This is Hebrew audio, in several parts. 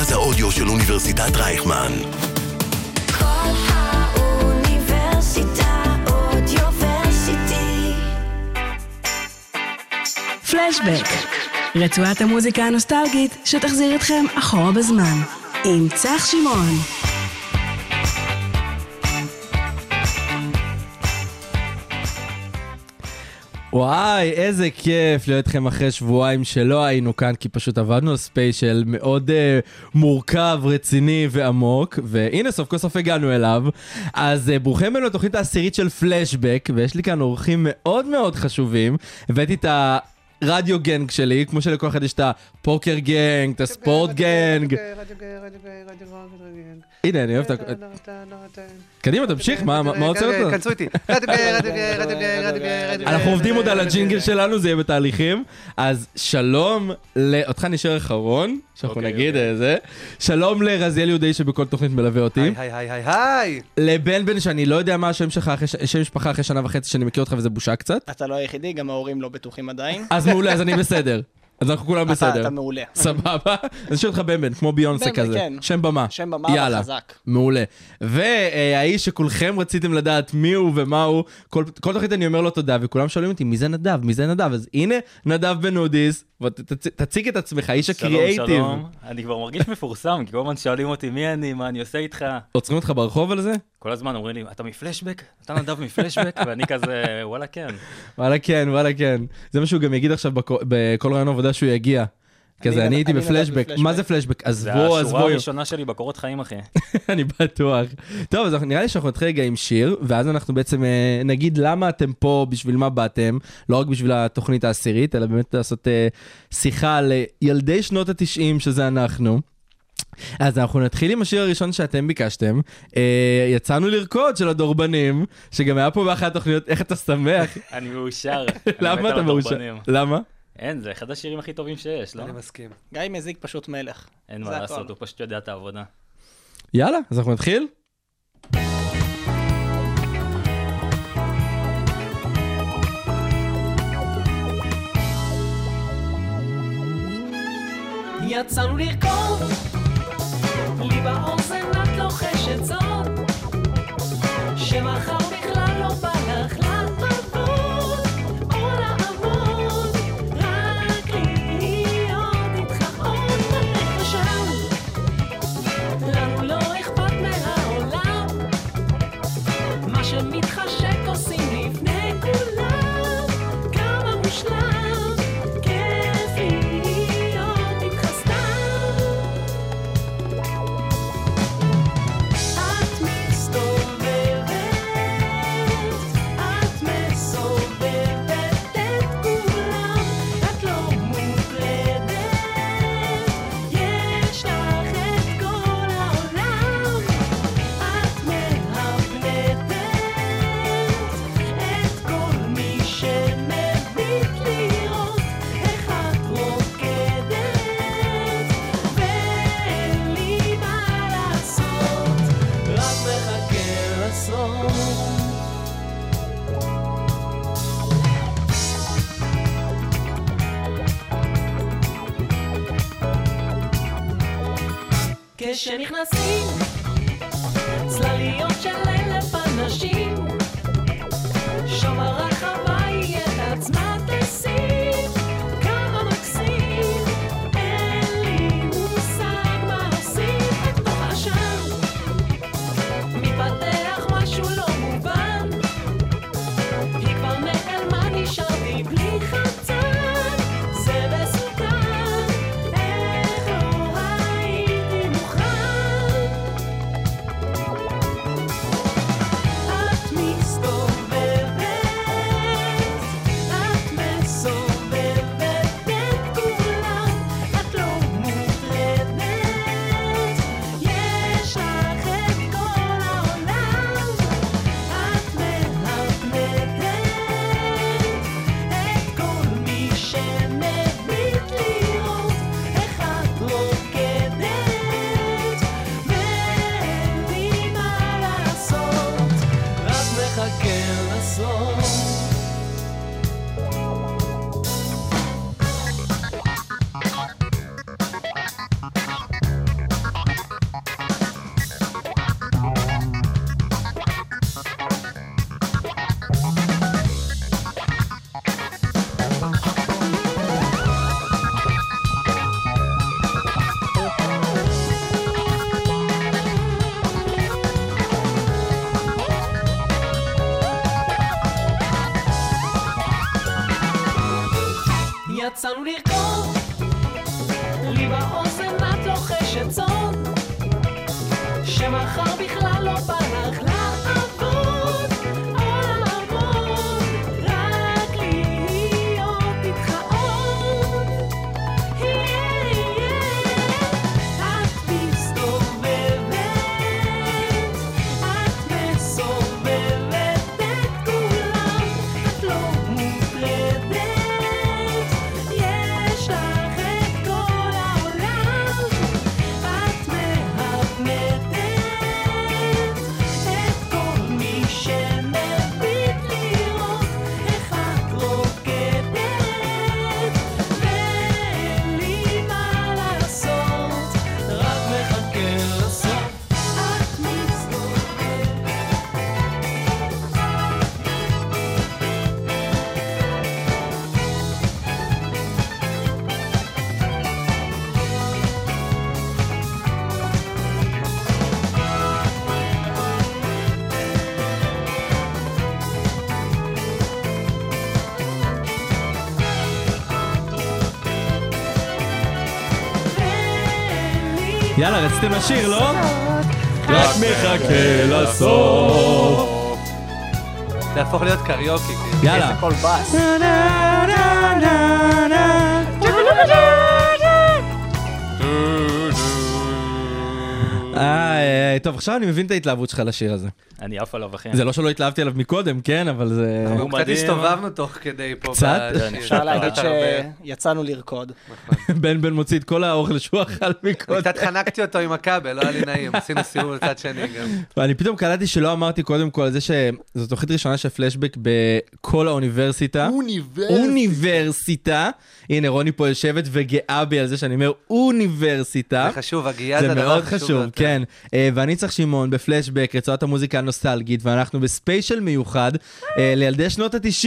מרכז האודיו של אוניברסיטת רייכמן. כל האוניברסיטה אודיוורסיטי. פלשבק, רצועת המוזיקה הנוסטלגית שתחזיר אתכם אחורה בזמן, עם צח שמעון. וואי, איזה כיף להיות איתכם אחרי שבועיים שלא היינו כאן, כי פשוט עבדנו על ספיישל מאוד מורכב, רציני ועמוק, והנה סוף כל סוף הגענו אליו. אז ברוכים אלינו לתוכנית העשירית של פלשבק, ויש לי כאן אורחים מאוד מאוד חשובים. הבאתי את הרדיו גנג שלי, כמו שלכל אחד יש את הפוקר גנג, את הספורט גנג. הנה, אני אוהב את הכל. קדימה, תמשיך, מה עוצר אותו? כנסו איתי. אנחנו עובדים עוד על הג'ינגל שלנו, זה יהיה בתהליכים. אז שלום, אותך נשאר אחרון, שאנחנו נגיד איזה. שלום לרזיאל יהודי שבכל תוכנית מלווה אותי. היי. לבן בן שאני לא יודע מה השם שלך, שם משפחה אחרי שנה וחצי שאני מכיר אותך וזה בושה קצת. אתה לא היחידי, גם ההורים לא בטוחים עדיין. אז מעולה, אז אני בסדר. אז אנחנו כולם בסדר. אתה מעולה. סבבה? אז שואל אותך בן, כמו ביונסה כזה. כן. שם במה. שם במה וחזק. מעולה. והאיש שכולכם רציתם לדעת מי הוא ומה הוא, כל תוכנית אני אומר לו תודה, וכולם שואלים אותי, מי זה נדב? מי זה נדב? אז הנה, נדב בן אודיס, תציג את עצמך, איש הקריאייטיב. שלום. אני כבר מרגיש מפורסם, כי כל הזמן שואלים אותי מי אני, מה אני עושה איתך. עוצרים אותך ברחוב על זה? כל הזמן אומרים לי, אתה מפלשבק? אתה נדב מפלשבק? ואני כזה, וואלה כן. וואלה כן. זה מה שהוא גם יגיד עכשיו בכל רעיון עבודה שהוא יגיע. כזה, אני הייתי בפלשבק. מה זה פלשבק? זה השורה הראשונה שלי בקורות חיים, אחי. אני בטוח. טוב, אז נראה לי שאנחנו נתחיל רגע עם שיר, ואז אנחנו בעצם נגיד למה אתם פה, בשביל מה באתם, לא רק בשביל התוכנית העשירית, אלא באמת לעשות שיחה על ילדי שנות ה-90, שזה אנחנו. אז אנחנו נתחיל עם השיר הראשון שאתם ביקשתם. יצאנו לרקוד של הדורבנים, שגם היה פה באחת התוכניות. איך אתה שמח? אני מאושר. למה אתה מאושר? למה? אין, זה אחד השירים הכי טובים שיש, לא? אני מסכים. גיא מזיק פשוט מלך. אין מה לעשות, הוא פשוט יודע את העבודה. יאללה, אז אנחנו נתחיל? יצאנו לרקוד, לי באוזן את לוחשת זאת, שמחר בכלל לא בא לך לעבוד, או לעבוד, רק להיות איתך עוד מלך שם. לנו לא אכפת מהעולם, מה שמתחשק עושים לפני כולם, כמה מושלם, כיף להיות איתך סתם. את מסתובבת את כולם, את לא מוקלדת, יש לך את כל העולם. את מהפנטת את כל מי שמביט לראות איך את רוקדת, ואין לי מה לעשות, רק מחכה לסוף. כשנכנסים צלליות של 1,000 אנשים, שם הרחבה היא את עצמה תשים, כמה מקסים, אין לי מושג מה עושים בתוך השם, מתפתח משהו לא מובן, היא כבר נעלמה, נשארתי בלי חצן, זה מסוכן, איך לא הייתי מוכן. יצאנו לרקוד, לי באוזן את לוחשת סוד, שמחר בכלל לא בא לך לעבוד, או לעבוד, רק להיות איתך עוד. את מסתובבת, את מסובבת את כולם, את לא מוטרדת, יש לך את כל העולם, את מהמדת את כל מי שמביט לראות איך את רוקדת, ואין לי מה לעשות, רק מחכה לסוף. את מסתובבת. יאללה, רציתם לשיר, לא? רק מחכה לסוף. זה יהפוך להיות קריוקי. כאילו. יאללה. כל בס. טוב, עכשיו אני מבין את ההתלהבות שלך לשיר הזה. אני עף עליו, אחי. זה לא שלא התלהבתי עליו מקודם, כן, אבל זה... הוא קצת מדהים. הסתובבנו תוך כדי פה. קצת? בשיר. אפשר להגיד הרבה. שיצאנו לרקוד. בן מוציא את כל האוכל שהוא אכל אני מקודם. קצת חנקתי אותו עם הכבל, לא היה לי נעים. עשינו סיבוב לצד שני גם. ואני פתאום קלטתי שלא אמרתי קודם כל על זה שזו תוכנית ראשונה של פלשבק בכל האוניברסיטה. אוניברסיטה. הנה, רוני פה יושבת וגאה בי על זה שאני אומר אוניברסיטה. זה חשוב, הגייה זה זה מאוד דבר חשוב. חשוב, ביותר. כן. ואני צריך שמעון בפלשבק, רצועת המוזיקה הנוסטלגית, ואנחנו בספיישל מיוחד לילדי שנות ה-90.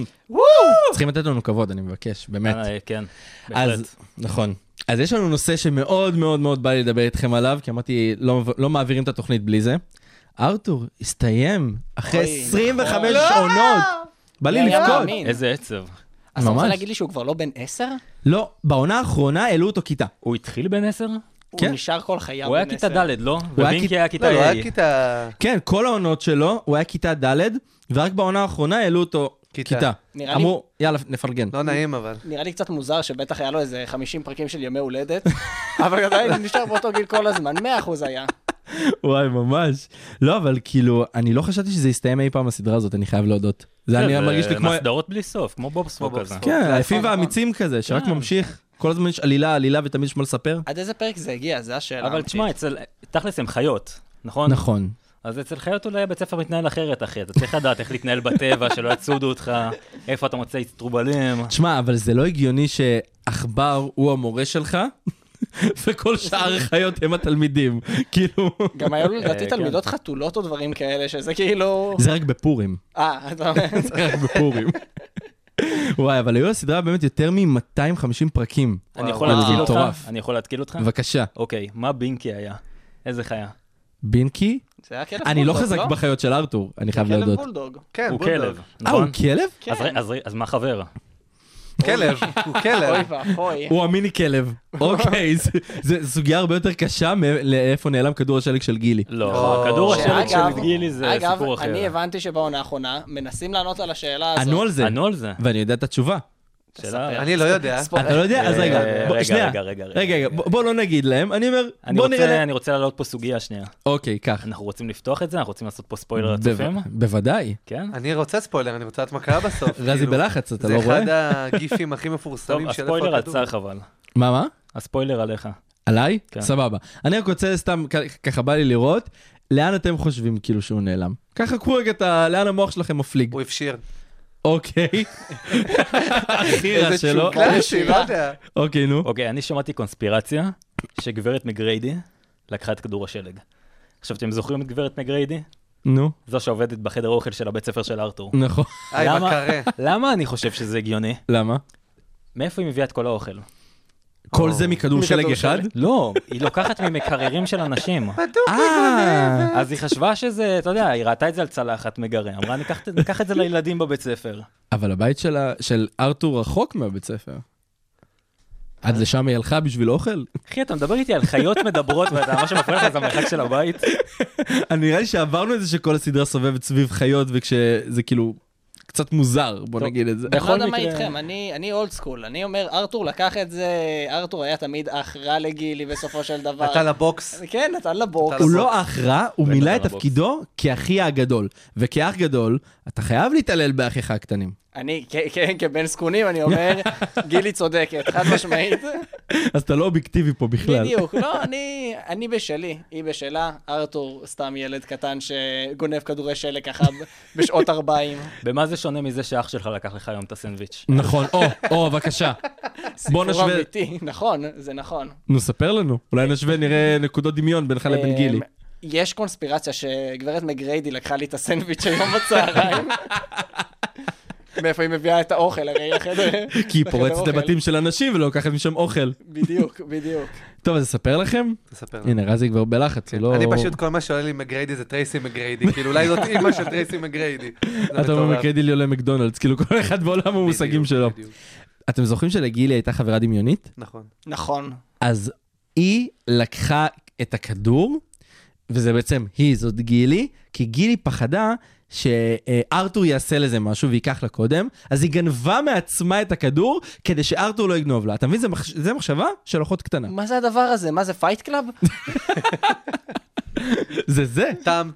צריכים לתת לנו כבוד, אני מבקש, באמת. כן, אז, בהחלט. נכון. אז יש לנו נושא שמאוד מאוד מאוד בא לי לדבר איתכם עליו, כי אמרתי, לא מעבירים את התוכנית בלי זה. ארתור, הסתיים, אחרי אוי, 25 נכון. עונות. בא לי מי היה לבכות. מאמין? איזה עצב. אז אתה רוצה ממש. להגיד לי שהוא כבר לא בן 10? לא, בעונה האחרונה העלו אותו כיתה. הוא התחיל בן 10? כן. הוא נשאר כל חייו הוא היה בן כיתה 10. ד', לא? היה ובינקי כיתה- היה לא, כיתה לא A. היה כיתה... כן, כל העונות שלו, הוא היה כיתה ד', ורק בעונה האחרונה העלו אותו כיתה. כיתה. נראה לי- אמרו, יאללה, נפרגן. לא נעים אבל. נראה לי קצת מוזר שבטח היה לו איזה 50 פרקים של ימי הולדת, אבל עדיין נשאר באותו גיל כל הזמן, 100% היה. וואי, ממש. לא, אבל כאילו, אני לא חשבתי שזה יסתיים אי פעם הסדרה הזאת, אני חייב להודות. זה אני מרגיש לי כמו... מסדרות בלי סוף, כמו בובספוג כזה. כן, נכון, היפים נכון. והאמיצים כזה, שרק ממשיך. כל הזמן יש עלילה, ותמיד יש מה לספר. עד איזה פרק זה הגיע? זה השאלה. אבל תשמע, תכלס הם חיות, נכון? נכון. אז אצל חיות אולי הבית ספר מתנהל אחרת, אחי. אתה צריך לדעת איך להתנהל בטבע, שלא יצודו אותך, איפה אתה מוצא טרובלים. תשמע, אבל זה לא הגיוני שעכבר הוא המורה שלך, וכל שאר החיות הם התלמידים. כאילו... גם היו לו לדעתי כן. תלמידות חתולות או דברים כאלה, שזה כאילו... זה רק בפורים. אתה אומר... זה רק בפורים. וואי, אבל היו לסדרה באמת יותר מ-250 פרקים. אני יכול וואו, להתקיל זה אותך? מטורף. אני יכול להתקיל אותך? בבקשה. אוקיי, מה בינקי היה? איזה חיה? בינקי? זה היה כלב אני לא בולדוג, חזק בחיות של ארתור, אני חייב כלב להודות. בולדוג. כן, הוא בולדוג. כלב, הוא נכון? כלב? כן. אז מה חבר? כלב, הוא אוי כלב. ואבוי. הוא המיני כלב. אוקיי, זו סוגיה הרבה יותר קשה לאיפה נעלם כדור השלג של גילי. לא, כדור השלג של שאגב- גילי זה סיפור אגב, אחר. אני הבנתי שבעונה האחרונה מנסים לענות על השאלה הזאת. ענו על זה, ענו על זה. ואני יודע את התשובה. שאלה... אני לא יודע. ספוילר. אתה לא יודע? אז רגע, בוא, רגע, שנייה. רגע. בוא לא נגיד להם, אני אומר, בוא נראה... אני רוצה להעלות פה סוגיה שנייה. אוקיי, קח. אנחנו רוצים לפתוח את זה? אנחנו רוצים לעשות פה ספוילר לצופים? בוודאי. כן? אני רוצה ספוילר, אני רוצה לדעת מה קרה בסוף. רזי כאילו. בלחץ, אתה זה לא רואה? אחד הגיפים הכי טוב, מפורסמים של הספוילר איפה על הכדור. צח אבל. מה? הספוילר עליך. עליי? כן. סבבה. אני רק רוצה סתם, ככה בא לי לראות, לאן אתם חושבים כאילו שהוא נעלם? ככה קחו רגע לאן המוח שלכם מפליג. הוא הפשיר. אוקיי. הכי רע שלו. קלאסי, לא יודע. אוקיי, נו. אוקיי, אני שמעתי קונספירציה שגברת מגריידי לקחה את כדור השלג. עכשיו, אתם זוכרים את גברת מגריידי? נו. זו שעובדת בחדר אוכל של הבית ספר של ארתור. נכון. היי, למה? מה קרה? למה אני חושב שזה הגיוני? למה? מאיפה היא מביאה את כל האוכל? כל זה מכדור שלג מכדור אחד? שלג. לא, היא לוקחת ממקררים של אנשים. אז היא חשבה שזה, אתה יודע, היא ראתה את זה על צלחת מגרה. אמרה, ניקח את זה לילדים בבית ספר. אבל הבית של ארתור רחוק מהבית ספר. עד לשם היא הלכה בשביל אוכל? אחי, אתה מדבר איתי על חיות מדברות, ואתה מה שמפריע לך זה המרחק של הבית? אני נראה לי שעברנו את זה שכל הסדרה סובבת סביב חיות, וכשזה כאילו קצת מוזר, בוא נגיד את זה. אני לא יודע מה איתכם, אני אולד סקול, אני אומר, ארתור לקח את זה, ארתור היה תמיד אח רע לגילי בסופו של דבר. נתן לבוקס. כן, נתן לבוקס. הוא לא אח רע, הוא מילא את לבוקס. תפקידו כאחי הגדול. וכאח גדול, אתה חייב להתעלל באחיך הקטנים. אני, כן, כבן סקונים, אני אומר, גילי צודקת, חד משמעית. אז אתה לא אובייקטיבי פה בכלל. בדיוק, לא, אני בשלי, היא בשלה, ארתור סתם ילד קטן שגונב כדורי שלג ככה בשעות 40. במה זה שונה מזה שאח שלך לקח לך היום את הסנדוויץ'? נכון, בבקשה. בוא סיפור נשווה, אמיתי, נכון, זה נכון. נספר לנו. אולי נשווה, נראה נקודות דמיון בינך לבין גילי. יש קונספירציה שגברת מגריידי לקחה לי את הסנדוויץ' היום בצהריים. מאיפה היא מביאה את האוכל, הרי לחדר... כי היא פורצת לבתים של אנשים ולא לוקחת משם אוכל. בדיוק. טוב, אז אספר לכם? תספר לנו. הנה, רזי כבר בלחץ, הוא לא... אני פשוט, כל מה שעולה לי מגריידי זה טרייסי מגריידי, כאילו אולי זאת אימא של טרייסי מגריידי. אתה אומר מגריידי לי עולה מקדונלדס, כאילו כל אחד בעולם המושגים שלו. בדיוק. אתם זוכרים שלגילי הייתה חברה דמיונית? נכון. אז היא לקחה את הכדור, וזה בעצם זאת גילי, כי גילי פחדה שארתור יעשה לזה משהו ויקח לה קודם, אז היא גנבה מעצמה את הכדור כדי שארתור לא יגנוב לה. אתה מבין? זה מחשבה של אחות קטנה. מה זה הדבר הזה? מה זה פייט קלאב? זה. טם.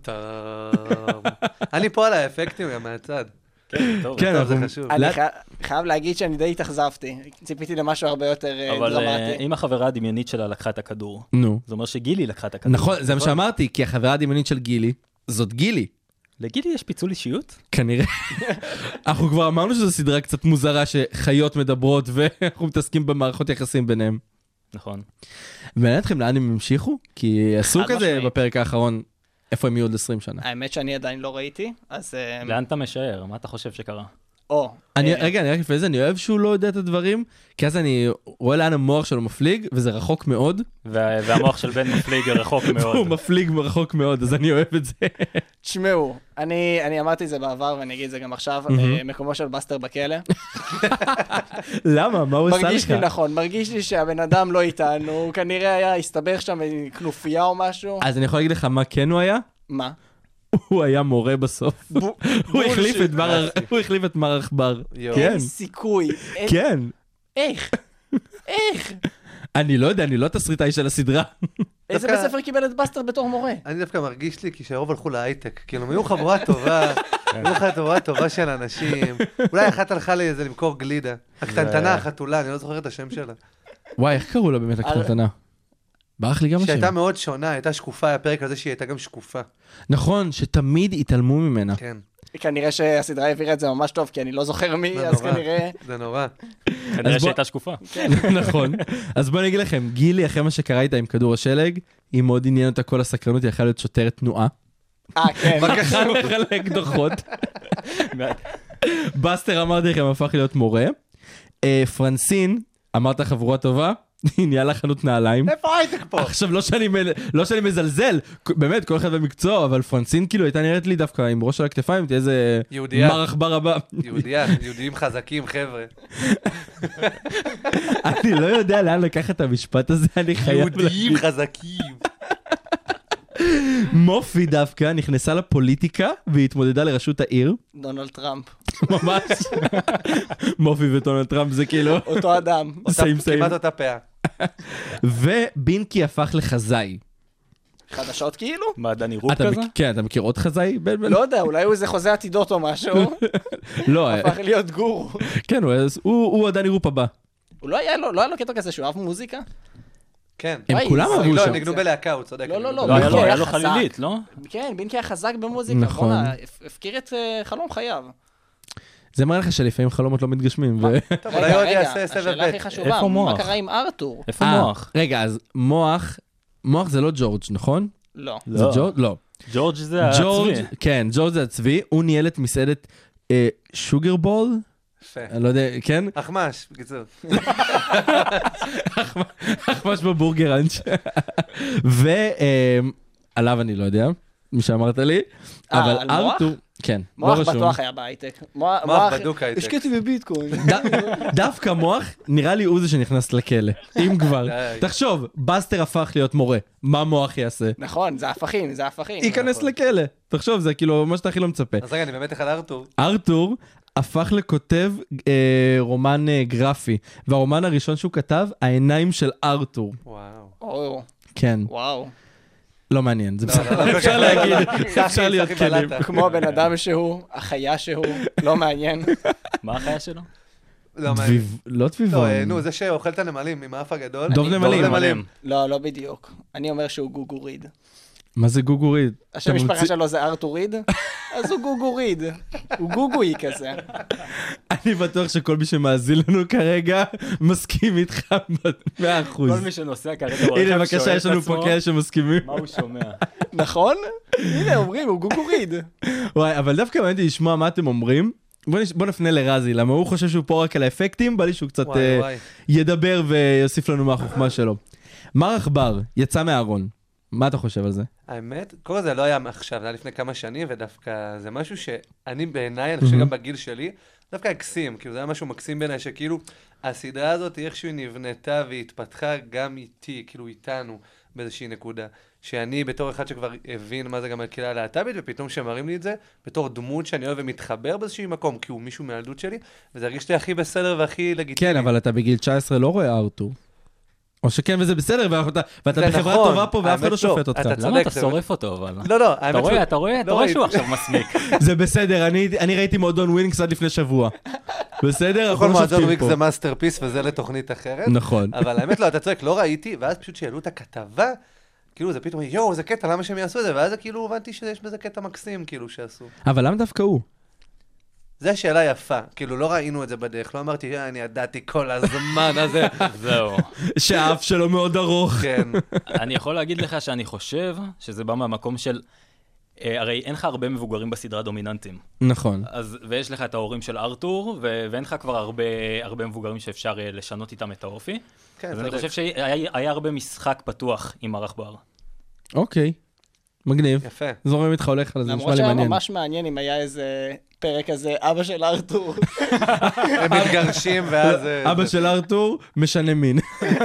אני פה על האפקטים מהצד. כן, טוב, זה חשוב. אני חייב להגיד שאני די התאכזבתי. ציפיתי למשהו הרבה יותר אבל דרמטי. אם החברה הדמיונית שלה לקחה את הכדור, נו. זה אומר שגילי לקחה את הכדור. נכון, זה מה שאמרתי, כי החברה הדמיונית של גילי, זאת גילי. לגילי יש פיצול אישיות? כנראה. אנחנו כבר אמרנו שזו סדרה קצת מוזרה שחיות מדברות ואנחנו מתעסקים במערכות יחסים ביניהם. נכון. מעניין אתכם לאן הם המשיכו? כי עשו חד כזה משמעית. בפרק האחרון, איפה הם יהיו עוד 20 שנה. האמת שאני עדיין לא ראיתי, אז... לאן אתה משער? מה אתה חושב שקרה? רגע, אני רק לפני זה, אני אוהב שהוא לא יודע את הדברים, כי אז אני רואה לאן המוח שלו מפליג, וזה רחוק מאוד. והמוח של בן מפליג רחוק הוא מאוד. מפליג רחוק מאוד, אז אני אוהב את זה. תשמעו, אני אמרתי את זה בעבר ואני אגיד את זה גם עכשיו, מקומו של בסטר בכלא. למה? מה הוא עשה לך? מרגיש לי נכון, מרגיש לי שהבן אדם לא איתנו, הוא כנראה היה הסתבך שם בכנופיה או משהו. אז אני יכול להגיד לך מה כן הוא היה? מה? הוא היה מורה בסוף. הוא החליף את מר עכבר. כן, אין סיכוי. כן. איך? אני לא יודע, אני לא תסריטאי של הסדרה. איזה בית ספר קיבל את בסטר בתור מורה? אני דווקא מרגיש לי כשהרוב הלכו להייטק, כאילו הם היו חבורה טובה של אנשים, אולי אחת הלכה לאיזה למכור גלידה, הקטנטנה, החתולה, אני לא זוכר את השם שלה. וואי, איך קראו לה באמת הקטנטנה? ברח לי גם השם. שהייתה מאוד שונה, הייתה שקופה, היה פרק על זה שהיא הייתה גם שקופה. נכון, שתמיד התעלמו ממנה. כן. כנראה שהסדרה העבירה את זה ממש טוב, כי אני לא זוכר מי, אז כנראה... זה נורא. כנראה שהייתה שקופה. נכון. אז בואו נגיד לכם, גילי, אחרי מה שקרה איתה עם כדור השלג, היא מאוד עניין אותה כל הסקרנות, היא יכלה להיות שוטרת תנועה. כן. בבקשה, הוא חלק דוחות. בסטר, אמרתי לכם, הפך להיות מורה. פרנסין, אמרת חבורה טובה, היא נהיה לה חנות נעליים. איפה הייטק פה? עכשיו, לא שאני מזלזל, באמת, כל אחד במקצוע, אבל פרנסין כאילו הייתה נראית לי דווקא עם ראש על הכתפיים, תהיה איזה מר עכבר הבא. יהודים חזקים, חבר'ה. אני לא יודע לאן לקחת את המשפט הזה, אני חייב יהודים חזקים. מופי דווקא נכנסה לפוליטיקה והתמודדה לראשות העיר. דונלד טראמפ. ממש. מופי ודונלד טראמפ זה כאילו... אותו אדם. סיים. כמעט אותה פאה. ובינקי הפך לחזאי. חדשות כאילו? מה, דני רוב כזה? כן, אתה מכיר עוד חזאי? לא יודע, אולי הוא איזה חוזה עתידות או משהו. לא. הפך להיות גורו. כן, הוא הדני רופ הבא. הוא לא היה לו קטע כזה שהוא אהב מוזיקה? כן. הם כולם אהבו לא, שם. נגנו בלהקה, הוא צודק. לא, היה לו חלילית, לא? כן, בינקי היה חזק במוזיקה. נכון. הפקיר את חלום חייו. זה מראה לך שלפעמים חלומות לא מתגשמים. טוב, אולי עוד יעשה סבב השאלה הכי ב'. חשובה, איפה מוח? מה קרה עם ארתור? איפה מוח? רגע, אז מוח זה לא ג'ורג', נכון? לא. זה ג'ורג'? לא. ג'ורג' זה הצבי. כן, ג'ורג' זה הצבי, הוא ניהל את מסעדת שוגר בול? יפה. אני לא יודע, כן? אחמש, בקיצור. אחמש בבורגראנץ'. ועליו אני לא יודע, מי שאמרת לי, אבל על מוח? ארתור, כן, לא מוח רשום. בטוח היה בהייטק. מוח בדוק הייטק. השקעתי בביטקוין. דווקא מוח, נראה לי הוא זה שנכנס לכלא. אם כבר. די. תחשוב, בסטר הפך להיות מורה. מה מוח יעשה? נכון, זה הפכים. ייכנס לכלא. תחשוב, זה כאילו מה שאתה הכי לא מצפה. אז רגע, אני באמת אחד ארתור. ארתור הפך לכותב רומן גרפי, והרומן הראשון שהוא כתב, העיניים של ארתור. וואו. כן, וואו. לא מעניין, זה לא, בסדר. לא, לא, אפשר לא, לא, להגיד, לא. אפשר להיות צחי כנים. בלטה. כמו הבן אדם שהוא, החיה שהוא, לא מעניין. מה החיה שלו? לא מעניין. לא לא, טביבון. נו, זה שאוכל את הנמלים עם האף הגדול. דוב נמלים. לא בדיוק. אני אומר שהוא גוגוריד. מה זה גוגוריד? השם משפחה שלו זה ארתוריד, אז הוא גוגוריד. הוא גוגוי כזה. אני בטוח שכל מי שמאזין לנו כרגע מסכים איתך ב100%. כל מי שנוסע כרגע הנה, ברכב בבקשה, שואל יש את לנו עצמו פה כאלה שמסכימים. מה הוא שומע. נכון? הנה, אומרים, הוא גוגוריד. וואי, אבל דווקא מעניין לשמוע מה אתם אומרים. בוא נפנה לרזי, למה הוא חושב שהוא פה רק על האפקטים, בא לי שהוא קצת וואי. ידבר ויוסיף לנו מהחוכמה שלו. מר עכבר יצא מהארון. מה אתה חושב על זה? האמת, כל זה לא היה עכשיו, זה היה לפני כמה שנים, ודווקא זה משהו שאני בעיניי, אני חושב גם בגיל שלי, דווקא הקסים, כאילו זה היה משהו מקסים בעיניי, שכאילו הסדרה הזאת, איכשהו נבנתה והתפתחה גם איתי, כאילו איתנו, באיזושהי נקודה. שאני בתור אחד שכבר הבין מה זה גם הקהילה הלהט"בית, ופתאום שמראים לי את זה, בתור דמות שאני אוהב ומתחבר באיזשהו מקום, כי הוא מישהו מהילדות שלי, וזה הרגיש לי הכי בסדר והכי לגיטימי. כן, אבל אתה בגיל 19 לא רואה ארתור. או שכן, וזה בסדר, ואתה זה בחברה נכון, טובה פה, ואף אחד לא האמת לא. שופט אותך. אתה למה צודק, אתה זה שורף אותו, אבל? לא, האמת לא. אתה רואה שהוא עכשיו מסמיק. זה בסדר, אני ראיתי מועדון ווינקס עד לפני שבוע. בסדר? כל אנחנו לא מועדון שופטים וויקס פה. זה מאסטרפיס וזה לתוכנית אחרת. נכון. אבל האמת לא, אתה צודק, לא ראיתי, ואז פשוט שהעלו את הכתבה, כאילו זה פתאום, יואו, זה קטע, למה שהם יעשו את זה? ואז כאילו הבנתי שיש בזה קטע מקסים, כאילו, שעשו. אבל למה דווקא הוא? זו שאלה יפה, כאילו לא ראינו את זה בדרך, לא אמרתי, אני ידעתי כל הזמן הזה. זהו. שהאף שלו מאוד ארוך. כן. אני יכול להגיד לך שאני חושב שזה בא מהמקום של... הרי אין לך הרבה מבוגרים בסדרה דומיננטים. נכון. ויש לך את ההורים של ארתור, ואין לך כבר הרבה מבוגרים שאפשר לשנות איתם את האופי. כן, אז אני חושב שהיה הרבה משחק פתוח עם מר עכבר. אוקיי. מגניב. יפה. זורם איתך הולך על זה, נשמע למרות לי שהיה מעניין. ממש מעניין אם היה איזה פרק כזה, אבא של ארתור. הם מתגרשים ואז... אבא של ארתור משנה מין.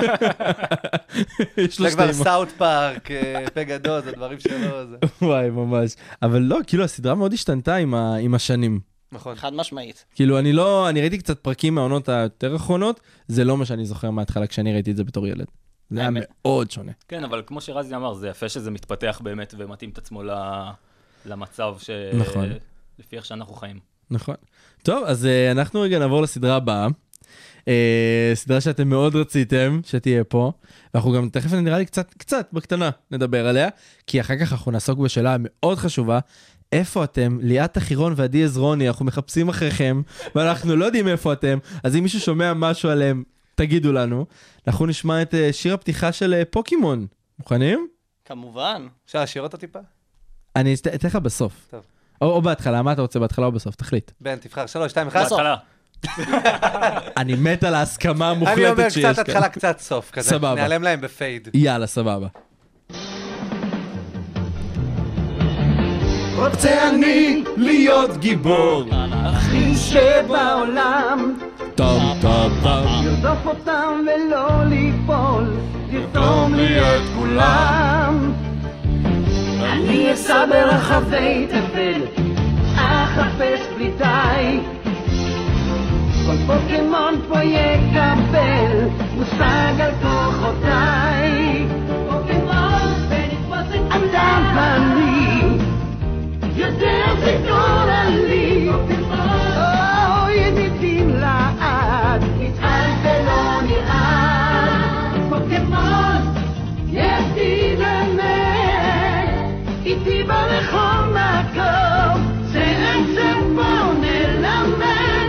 יש לו זה כבר שתי סאוט פארק, פה גדול, זה דברים שלו. זה. וואי, ממש. אבל לא, כאילו הסדרה מאוד השתנתה עם השנים. נכון. חד משמעית. כאילו אני ראיתי קצת פרקים מהעונות היותר אחרונות, זה לא מה שאני זוכר מההתחלה כשאני ראיתי את זה בתור ילד. זה היה מאוד שונה. כן, אבל כמו שרזי אמר, זה יפה שזה מתפתח באמת ומתאים את עצמו למצב נכון. לפי איך שאנחנו חיים. נכון. טוב, אז אנחנו רגע נעבור לסדרה הבאה. סדרה שאתם מאוד רציתם שתהיה פה, ואנחנו גם תכף נראה לי קצת בקטנה נדבר עליה, כי אחר כך אנחנו נעסוק בשאלה מאוד חשובה, איפה אתם? ליאת החירון ועדי עזרוני, אנחנו מחפשים אחריכם, ואנחנו לא יודעים איפה אתם, אז אם מישהו שומע משהו עליהם, תגידו לנו. אנחנו נשמע את שיר הפתיחה של פוקימון. מוכנים? כמובן. אפשר להשאיר אותו טיפה? אני אתן לך בסוף. טוב. או בהתחלה, מה אתה רוצה בהתחלה או בסוף? תחליט. בן, תבחר 3, 2, 1. בהתחלה. אני מת על ההסכמה המוחלטת שיש. אני אומר כאן. קצת התחלה, קצת סוף, כזה. סבבה. נעלם להם בפייד. יאללה, סבבה. רוצה אני להיות גיבור, הכי שבעולם, טוב, טוב, טוב. לרדוף אותם ולא ליפול, תרתום לי את כולם. אני אסע ברחבי תבל, אחפש בלי די, כל פוקימון פה יקבל מושג על כוחותיי. פוקימון ונתפוס את אדם ואני יודע וגדול עלי, או ידידים לעד, נתעל ולא נרעד. פוקימון ידיד אמת, איתי בכל מקום, שעצם בו נלמד.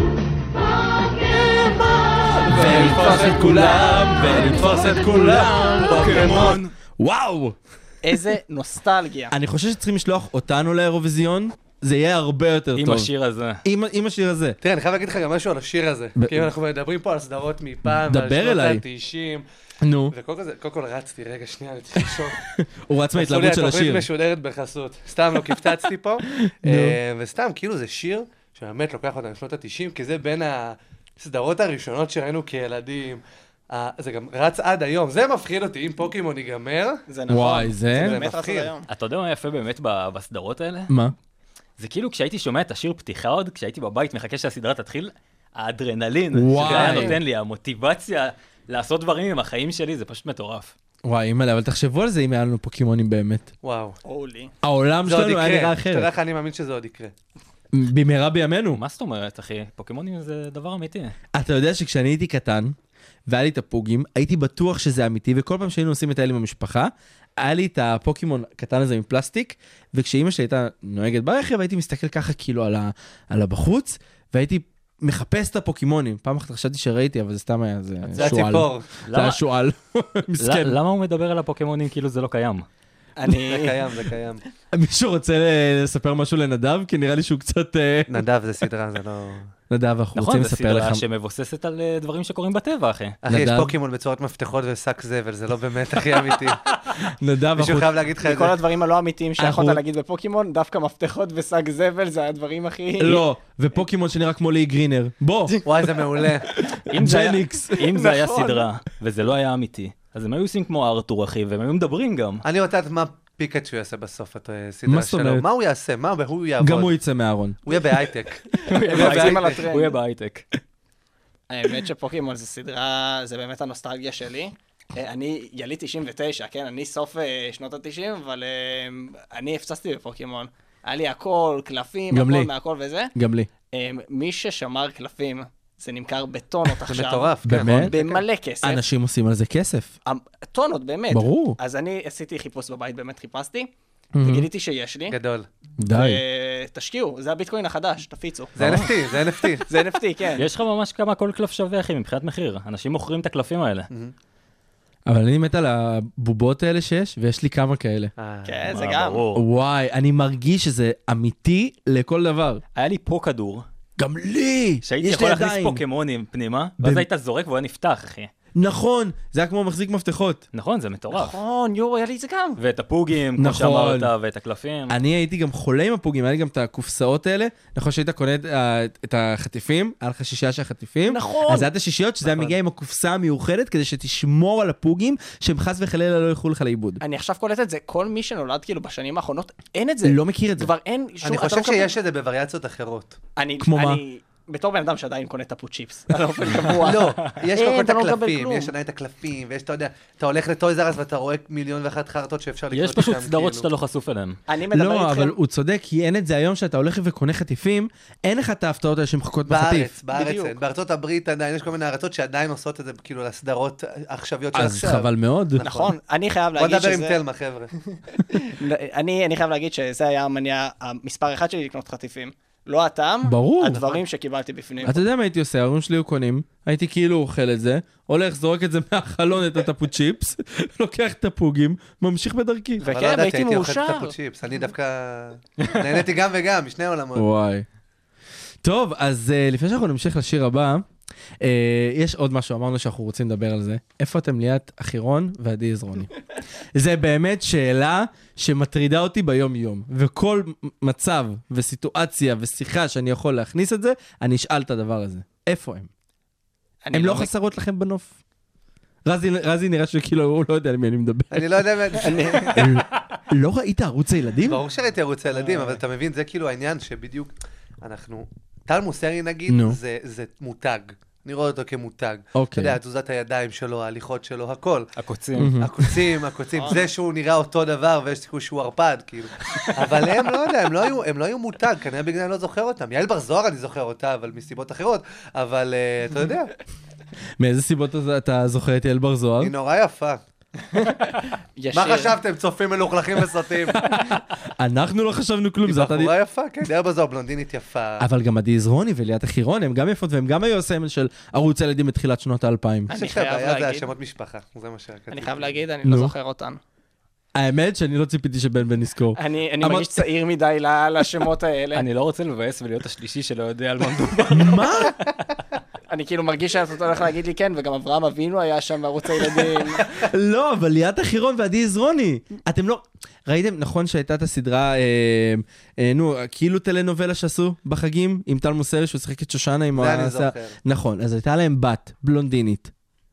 פוקימון ונתפוס את כולם, ונתפוס את כולם, פוקימון. וואו! איזה נוסטלגיה. אני חושב שצריכים לשלוח אותנו לאירוויזיון, זה יהיה הרבה יותר עם טוב. השיר הזה. עם השיר הזה. תראה, אני חייב להגיד לך גם משהו על השיר הזה. כי אנחנו מדברים פה על סדרות מפעם, דבר אליי. ה-90. נו. קודם כל רצתי, רגע, שנייה, אני צריך לשאול. הוא רץ מההתלהבות של השיר. התוכנית משודרת בחסות. סתם לא קפצתי פה. וסתם, כאילו זה שיר שבאמת לוקח אותנו לשנות ה-90, כי זה בין הסדרות הראשונות שראינו כילדים. זה גם רץ עד היום. זה מפחיד אותי, אם פוקימון ייגמר. זה נכון. וואי, זה באמת רץ עד היום. אתה יודע מה יפה באמת בסדרות האלה? מה? זה כאילו כשהייתי שומע את השיר פתיחה עוד, כשהייתי בבית מחכה שהסדרה תתחיל, האדרנלין וואי. שזה היה נותן לי, המוטיבציה לעשות דברים עם החיים שלי, זה פשוט מטורף. וואי, אימא'לה, אבל תחשבו על זה אם היה לנו פוקימונים באמת. וואו. הולי. העולם זה עוד שלנו היה נראה יקרה. אחרת. אתה יודע איך אני מאמין שזה עוד יקרה. במהרה בימינו. מה זאת אומרת, אחי? פוקימונים זה דבר אמיתי. אתה יודע שכשאני הייתי קטן, והיה לי את הפוגים, הייתי בטוח שזה אמיתי, וכל פעם שהיינו עושים את האלה עם המשפחה, היה לי את הפוקימון הקטן הזה עם פלסטיק, וכשאימא שלי הייתה נוהגת ברכב, הייתי מסתכל ככה כאילו על הבחוץ, והייתי מחפש את הפוקימונים. פעם אחת חשבתי שראיתי, אבל זה סתם היה, זה זה שועל. הציפור. זה היה שועל. מסכן. למה הוא מדבר על הפוקימונים כאילו זה לא קיים? זה קיים, זה קיים. מישהו רוצה לספר משהו לנדב? כי נראה לי שהוא קצת... נדב זה סדרה, זה לא... נדב, אנחנו נכון, רוצים זו לספר לך. סדרה שמבוססת על דברים שקורים בטבע, אחי. אחי, יש נדב? פוקימון בצורת מפתחות ושק זבל, זה לא באמת הכי אמיתי. נדב, מישהו אנחנו... חייב להגיד לך את זה. מכל הדברים הלא אמיתיים שיכולת אנחנו- להגיד בפוקימון, דווקא מפתחות ושק זבל, זה הדברים הכי... לא, ופוקימון שנראה כמו לי גרינר. בוא, וואי, זה מעולה. ג'ייניקס. אם זה היה נכון. סדרה, וזה לא היה אמיתי, אז הם היו עושים כמו ארתור, אחי, והם היו מדברים גם. אני רוצה לדעת מה פיקאצ'ו יעשה בסוף את מה הסדרה זאת שלו. אומרת? מה הוא יעשה? מה הוא יעבוד? גם הוא יצא מהארון. הוא יהיה בהייטק. הם רצים על הטרנד. הוא יהיה בהייטק. האמת שפוקימון זה סדרה, זה באמת הנוסטלגיה שלי. אני יליד 99, כן? אני סוף שנות ה-90, אבל אני הפצצתי בפוקימון. היה לי הכל, קלפים, גם לי. הכל מהכל וזה. גם לי. מי ששמר קלפים, זה נמכר בטונות עכשיו. זה מטורף, כן. באמת? במלא כסף. אנשים עושים על זה כסף. טונות, באמת. ברור. אז אני עשיתי חיפוש בבית, באמת חיפשתי, וגיליתי שיש לי. גדול. די. תשקיעו, זה הביטקוין החדש, תפיצו. זה NFT, זה NFT. זה NFT, כן. יש לך ממש כמה כל קלף שווה, אחי, מבחינת מחיר. אנשים מוכרים את הקלפים האלה. אבל אני מת על הבובות האלה שיש, ויש לי כמה כאלה. כן, זה מה, גם. ברור. וואי, אני מרגיש שזה אמיתי לכל דבר. היה לי פה כדור, גם לי! שהייתי יש יכול לי להכניס עדיין. פוקימונים פנימה, ואז היית זורק והוא היה נפתח, אחי. נכון, זה היה כמו מחזיק מפתחות. נכון, זה מטורף. נכון, יורו, היה לי את זה גם. ואת הפוגים, כמו נכון. שאמרת, ואת הקלפים. אני הייתי גם חולה עם הפוגים, היה לי גם את הקופסאות האלה. נכון שהיית קונה את החטיפים, היה לך שישייה של החטיפים. נכון. אז היה את השישיות שזה היה מגיע עם הקופסה המיוחדת, כדי שתשמור על הפוגים, שהם חס וחלילה לא ילכו לך לאיבוד. אני עכשיו קולט את זה, כל מי שנולד כאילו בשנים האחרונות, אין את זה. לא מכיר את זה. כבר אין שום... אני אתה חושב לא מקבל- שיש את זה בווריאציות אחרות. כמו מה? אני בתור בן אדם שעדיין קונה טפו צ'יפס, על אופן קבוע. לא, יש אין, לך אתה את לא מקבל הקלפים, כלום. יש עדיין את הקלפים, ויש, אתה יודע, אתה הולך לטויז אר אס ואתה רואה 1,000,001 חרטות שאפשר לקנות יש איתם, פשוט סדרות כאילו. שאתה לא חשוף אליהן. אני מדבר לא, איתכם... אבל הוא צודק, כי אין את זה היום שאתה הולך וקונה חטיפים, אין לך את ההפתעות האלה שמחכות בחטיף. בארץ, בדיוק. אין. בארצות הברית עדיין, יש כל מיני ארצות שעדיין עושות את זה, כאילו, לסדרות העכשוויות של אז עכשיו. חבל מאוד. נכון, אני חייב בוא להגיד נדבר עם שזה... תלמה, חבר'ה. אני חייב להגיד שזה היה המניע המספר אחד שלי לקנות חטיפים. לא הטעם, ברור. הדברים שקיבלתי בפנים. אתה יודע מה הייתי עושה? ההורים שלי היו קונים, הייתי כאילו אוכל את זה, הולך, זורק את זה מהחלון, את הטפו צ'יפס, לוקח את הפוגים, ממשיך בדרכי. אבל לא וכן, ידעתי, והייתי הייתי אוכל מאושר. טפו צ'יפס, אני דווקא נהניתי גם וגם, משני עולמות. וואי. טוב, אז לפני שאנחנו נמשיך לשיר הבא, יש עוד משהו, אמרנו שאנחנו רוצים לדבר על זה. איפה אתם ליאת אחירון ועדי עזרוני? זה באמת שאלה שמטרידה אותי ביום יום, וכל מצב וסיטואציה ושיחה שאני יכול להכניס את זה, אני אשאל את הדבר הזה. איפה הם? אני הם לא מק- חסרות לכם בנוף? רזי נראה שכאילו הוא לא יודע על מי אני מדבר. אני לא יודע, לא ראית ערוץ הילדים? ברור שראיתי ערוץ הילדים, אבל אתה מבין, זה כאילו העניין שבדיוק אנחנו, טל מוסרי נגיד, נו. זה מותג. אני רואה אותו כמותג. אתה אוקיי. יודע, תזוזת הידיים שלו, ההליכות שלו, הכל. הקוצים. הקוצים, זה שהוא נראה אותו דבר, ויש סיכוי שהוא ערפד, כאילו. אבל הם לא יודע, הם לא היו מותג, כנראה בגלל אני לא זוכר אותם. יעל בר זוהר אני זוכר אותה, אבל מסיבות אחרות. אבל אתה יודע, מאיזה סיבות אתה זוכר את יעל בר זוהר? היא נורא יפה. יש מה שיר- חשבתם? צופים מלוכלכים וסוטים. אנחנו לא חשבנו כלום, היא זה אתה... בחורה יפה, כן, יעל בר זוהר, בלונדינית יפה. אבל גם עדי עזרוני וליאת אחירון, הם גם יפות, והם גם היו הסמל של ערוץ הילדים בתחילת שנות ה-2000. אני חושב אני חייב שהבעיה זה להגיד- השמות משפחה, זה מה שרציתי. אני חייב להגיד, אני נו. לא זוכר אותן. האמת שאני לא ציפיתי שבן בן יזכור. אני מרגיש צעיר מדי לשמות האלה. אני לא רוצה לבאס ולהיות השלישי שלא יודע על מה מדובר. מה? אני כאילו מרגיש שאתה הולך להגיד לי כן, וגם אברהם אבינו היה שם בערוץ הילדים. לא, אבל ליאת החירון ועדי עזרוני. אתם לא... ראיתם, נכון שהייתה את הסדרה, כאילו טלנובלה שעשו בחגים, עם טל מוסרי, שהוא שחק את שושנה עם... זה אני זוכר. נכון, אז הייתה להם בת, בלונדינית.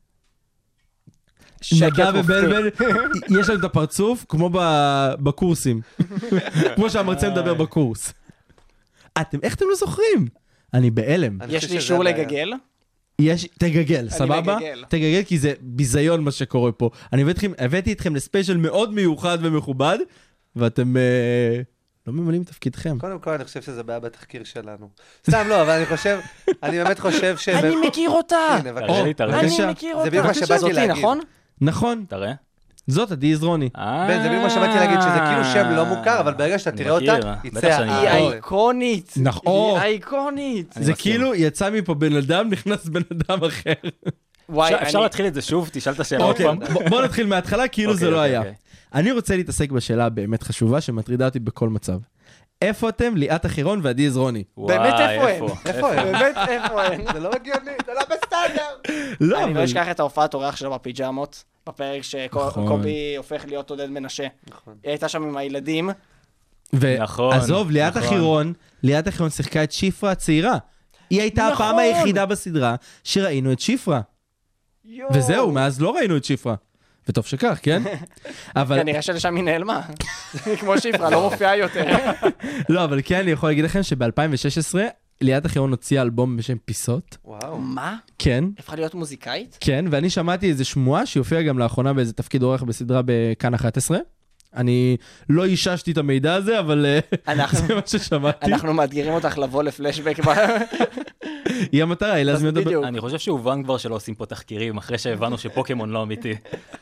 שקר נדב מופתי. ובלבל, יש להם את הפרצוף, כמו בקורסים. כמו שהמרצה מדבר בקורס. איך אתם לא זוכרים? אני בהלם. אני יש חושב לי שזה אישור הבעיה. לגגל. תגגל, סבבה? מגגל. תגגל כי זה ביזיון מה שקורה פה. אני הבאתי אתכם לספיישל מאוד מיוחד ומכובד, ואתם לא ממלאים תפקידכם. קודם כל, אני חושב שזה בעיה בתחקיר שלנו. סתם לא, אבל אני באמת חושב ש... אני מכיר אותה! הנה, בבקשה. תראה לי. אני בבקשה. מכיר זה אותה. בדיוק מה שבאתי זאתי, להגיד. נכון? נכון, תראה. זאת עדי עזרוני. בן, זה בדיוק מה שבאתי להגיד, שזה כאילו שם לא מוכר, אבל ברגע שאתה אני תראה מכיר, אותה, בטח יצא שאני היא האור. אייקונית. נכון. היא אייקונית. זה מסכים. כאילו יצא מפה בן אדם, נכנס בן אדם אחר. וואי, אפשר אני... להתחיל את זה שוב? תשאל את השאלה עוד אוקיי, פעם. בוא נתחיל מההתחלה, כאילו זה אוקיי, לא אוקיי, היה. אוקיי. אני רוצה להתעסק בשאלה הבאמת חשובה, שמטרידה אותי בכל מצב. איפה אתם, ליאת החירון ועדי עזרוני? באמת וואי, איפה הן? איפה הם? באמת איפה הן? זה לא הגיוני, זה לא בסדר. לא, אני לא אבל... אשכח את ההופעת אורח שלו בפיג'מות, בפרק נכון. שקובי הופך להיות עודד מנשה. נכון. היא הייתה שם עם הילדים. נכון, ועזוב, ליאת נכון. החירון שיחקה את שיפרה הצעירה. היא הייתה נכון. הפעם היחידה בסדרה שראינו את שיפרה. וזהו, מאז לא ראינו את שיפרה. וטוב שכך, כן? אבל... כנראה שלשם היא נעלמה. כמו שיפרה, לא מופיעה יותר. לא, אבל כן, אני יכול להגיד לכם שב-2016, ליאת החירון הוציאה אלבום בשם פיסות. וואו. מה? כן, הפכה להיות מוזיקאית? כן, ואני שמעתי איזו שמועה שהופיעה גם לאחרונה באיזה תפקיד אורח בסדרה בכאן 11. אני לא איששתי את המידע הזה, אבל זה מה ששמעתי. אנחנו מאתגרים אותך לבוא לפלשבק. היא המטרה, היא להזמין אותה... בדיוק. אני חושב שהובן כבר שלא עושים פה תחקירים, אחרי שהבנו שפוקימון לא אמיתי.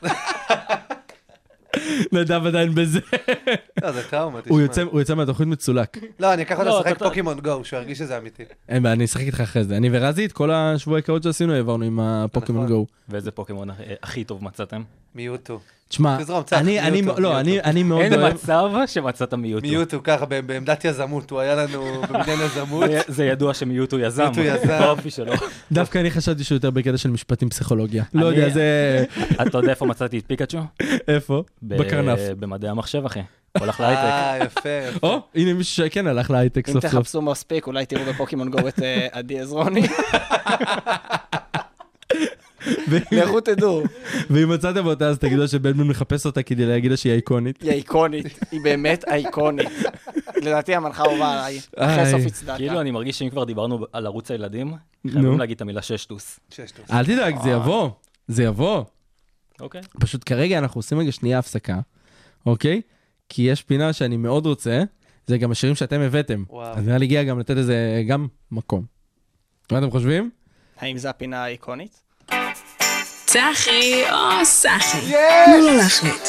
נדב עדיין בזה. לא, זה טראומה, הוא תשמע. יוצא מהתוכנית מצולק. לא, אני אקח אותו לא, לשחק אתה- פוקימון גו, שהוא ירגיש שזה אמיתי. אין בעיה, אני אשחק איתך אחרי זה. אני ורזי, את כל השבועי קרות שעשינו, העברנו עם הפוקימון נכון. גו. ואיזה פוקימון הכי טוב מצאתם? מיוטו. תשמע, תזרום, צח, אני מיוטו, לא, מיוטו. אני מאוד אין אוהב... מצב שמצאת מיוטו. מיוטו, ככה, בעמדת יזמות, הוא היה לנו במדיין יזמות. זה ידוע שמיוטו יזם. מיוטו יזם. באופי שלו. דווקא אני חשבתי שהוא יותר בקטע של משפטים פסיכולוגיה. לא יודע, זה... אתה יודע איפה מצאתי את פיקאצ'ו? איפה? בקרנף. במדעי המחשב, אחי. הולך להייטק. יפה, יפה. או, הנה מישהו שכן הלך להייטק אם סוף סוף. תחפשו מספיק, אולי תראו בפוקימון גו את עדי עזרוני. לכו תדעו. ואם מצאתם אותה, אז תגידו שבן בן מחפש אותה כדי להגיד לה שהיא אייקונית. היא אייקונית. היא באמת אייקונית. לדעתי המנחה הובאה עליי. אחרי איי. סוף הצדקה. כאילו, אני מרגיש שאם כבר דיברנו על ערוץ הילדים, נו. חייבים להגיד את המילה ששטוס. ששטוס. אל תדאג, זה יבוא. זה יבוא. אוקיי. פשוט כרגע אנחנו עושים רגע שנייה הפסקה, אוקיי? כי יש פינה שאני מאוד רוצה, זה גם השירים שאתם הבאתם. וואו. אז נראה לי הגיע גם לתת איזה גם מקום. מה אתם חושבים? האם זו הפינה האיקונית? צחי או סחי? יש! תנו לו להחליט.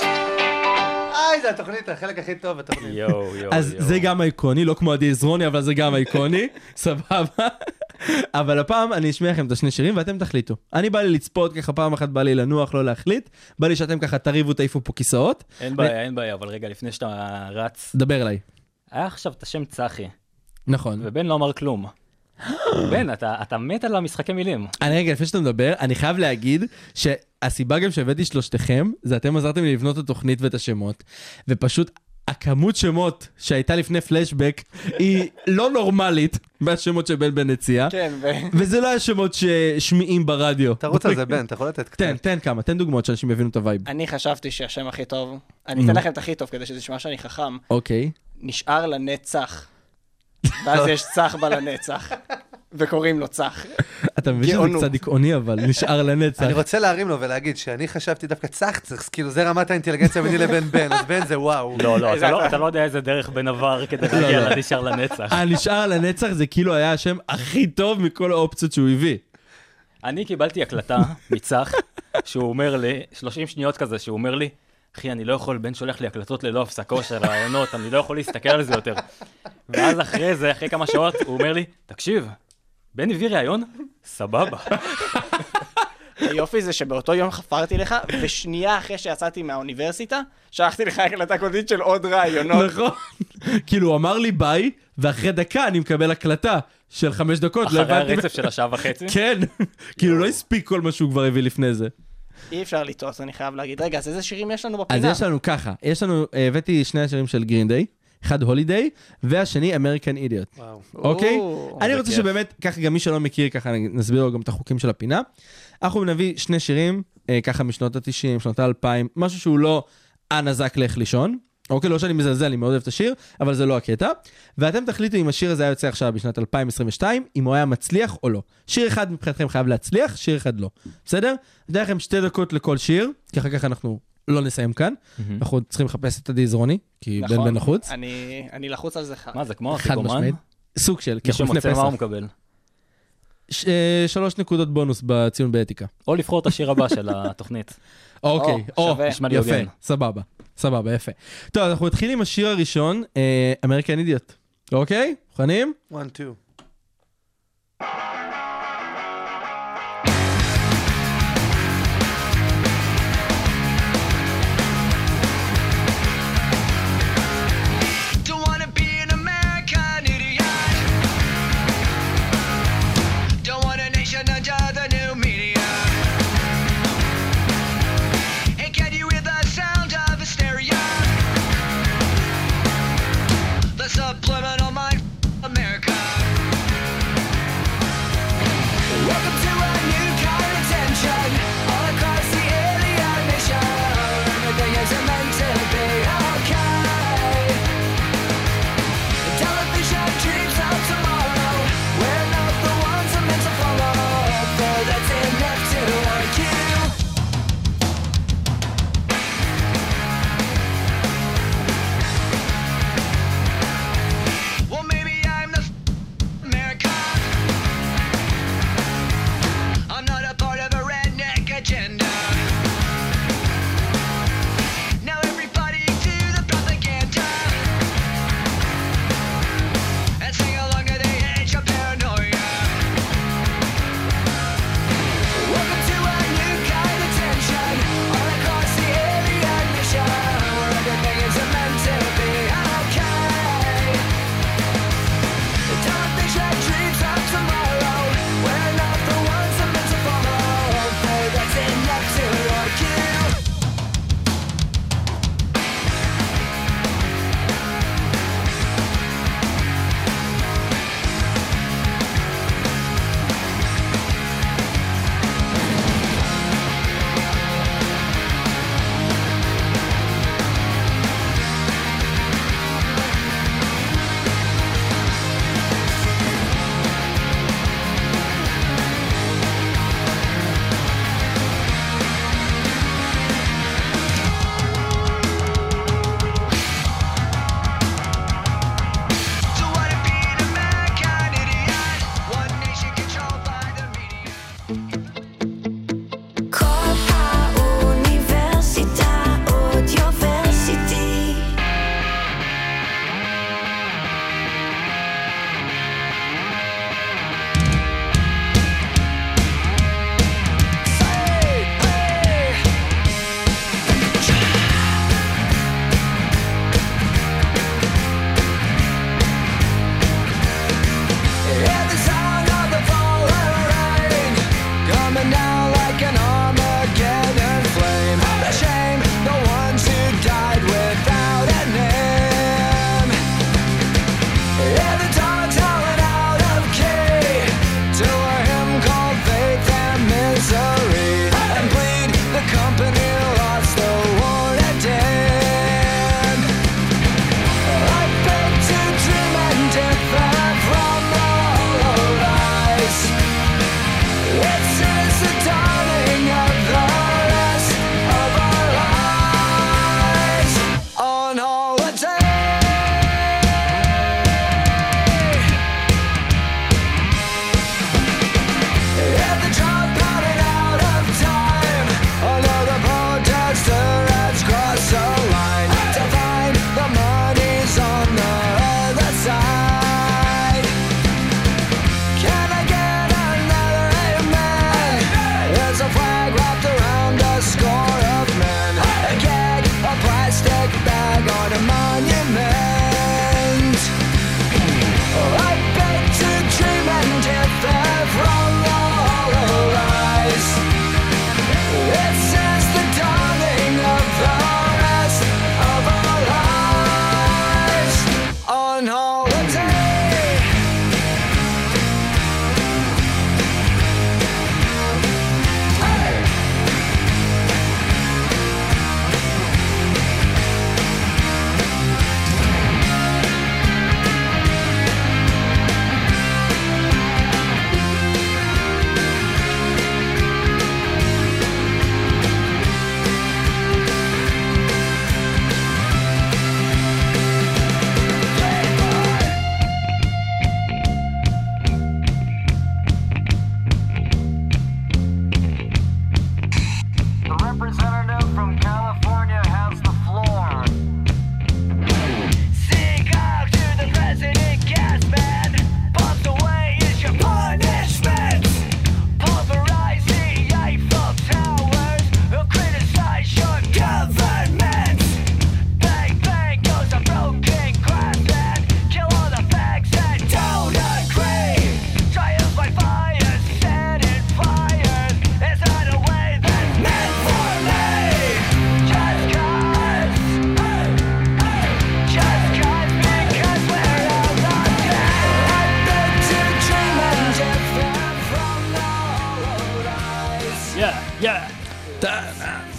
זה התוכנית, החלק הכי טוב בתוכנית. יואו. אז זה גם אייקוני, לא כמו עדי עזרוני, אבל זה גם אייקוני, סבבה. אבל הפעם אני אשמיע לכם את השני שירים ואתם תחליטו. אני בא לי לצפות ככה, פעם אחת בא לי לנוח, לא להחליט. בא לי שאתם ככה תריבו, תעיפו פה כיסאות. אין בעיה, אבל רגע, לפני שאתה רץ, דבר אליי. היה עכשיו את השם צחי, נכון. ובן לא אמר כלום. בן, אתה מת על המשחקי מילים. אני רגע, לפני שאתה מדבר, אני חייב להגיד שהסיבה גם שהבאתי שלושתכם, זה אתם עזרתם לי לבנות את התוכנית ואת השמות, ופשוט הכמות שמות שהייתה לפני פלשבק היא לא נורמלית מהשמות שבן בן הציע, כן, וזה לא היה שמות ששמיעים ברדיו. תרוץ על זה, בן, אתה יכול לתת קצת. תן כמה, תן דוגמאות שאנשים יבינו את הווייב. אני חשבתי שהשם הכי טוב, אני אתן לכם את הכי טוב כדי שזה ישמע שאני חכם, אוקיי. נשאר לנצח, ואז יש צח בלנצח, וקוראים לו צח. אתה מבין שזה גאונות. קצת דיכאוני, אבל נשאר לנצח. אני רוצה להרים לו ולהגיד שאני חשבתי דווקא צחצח, כאילו זה רמת האינטליגנציה ביני לבין בן, אז בן זה וואו. לא, אתה לא יודע איזה דרך בין עבר כדי להגיע לנשאר לנצח. הנשאר לנצח זה כאילו היה השם הכי טוב מכל האופציות שהוא הביא. אני קיבלתי הקלטה מצח, שהוא אומר לי, 30 שניות כזה, שהוא אומר לי, אחי, אני לא יכול, בן שולח לי הקלטות ללא הפסקו של רעיונות, אני לא יכול להסתכל על זה יותר. ואז אחרי זה, אחרי כמה שעות, הוא אומר לי, תקשיב, בן הביא רעיון? סבבה. היופי זה שבאותו יום חפרתי לך, ושנייה אחרי שיצאתי מהאוניברסיטה, שלחתי לך הקלטה קודית של עוד רעיונות. נכון. כאילו, הוא אמר לי ביי, ואחרי דקה אני מקבל הקלטה של 5 דקות. אחרי הרצף של השעה וחצי? כן. כאילו, לא הספיק כל מה שהוא כבר הביא לפני זה. אי אפשר לטעות, אני חייב להגיד. רגע, אז איזה שירים יש לנו בפינה? אז יש לנו ככה, הבאתי 2 השירים של גרין דיי, אחד הולידיי, והשני אמריקן אידיוט. וואו. אוקיי? אני רוצה כיף. שבאמת, ככה גם מי שלא מכיר, ככה נסביר לו גם את החוקים של הפינה. אנחנו נביא 2 שירים, ככה משנות ה-90, שנות ה-2000, משהו שהוא לא הנזק לך לישון. אוקיי, לא שאני מזלזל, אני מאוד אוהב את השיר, אבל זה לא הקטע. ואתם תחליטו אם השיר הזה היה יוצא עכשיו בשנת 2022, אם הוא היה מצליח או לא. שיר אחד מבחינתכם חייב להצליח, שיר אחד לא. בסדר? נדע לכם 2 דקות לכל שיר, כי אחר כך אנחנו לא נסיים כאן. אנחנו צריכים לחפש את עדי זרוני, כי בן בן לחוץ. אני לחוץ על זה. מה זה, כמו חד הפיגומן? משמעית. סוג של, כי מי אנחנו לפני שמוצא מה הוא פסח. מקבל. 3 נקודות בונוס בציון באתיקה. או לבחור את השיר הבא של התוכנית. אוקיי, שווה. נשמע לי יפה, הוגן. סבבה, סבבה, יפה. טוב, אנחנו נתחיל עם השיר הראשון, אמריקן אידיוט. אוקיי? מוכנים? 1, 2. Don't wanna be an American idiot. Don't want a nation under the new media. Hey, can you hear the sound of hysteria? The subliminal mind, America.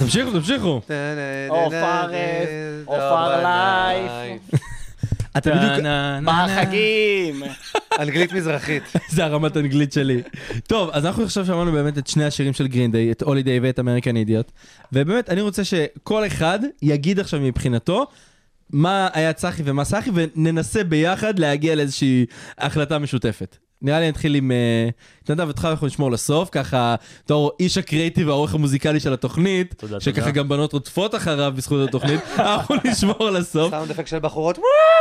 תמשיכו. עופר לייף. אתה בדיוק... בחגים. אנגלית מזרחית. זה הרמת אנגלית שלי. טוב, אז אנחנו עכשיו שמענו באמת את שני השירים של גרין דיי, את הולידיי ואת אמריקן אידיוט, ובאמת אני רוצה שכל אחד יגיד עכשיו מבחינתו מה היה צחי ומה סחי, וננסה ביחד להגיע לאיזושהי החלטה משותפת. נראה לי נתחיל עם... נדב, אותך אנחנו נשמור לסוף, ככה, תור איש הקריאיטיב והעורך המוזיקלי של התוכנית, תודה, שככה תודה. גם בנות רודפות אחריו בזכות התוכנית, אנחנו נשמור לסוף. סאונד אפקט של בחורות.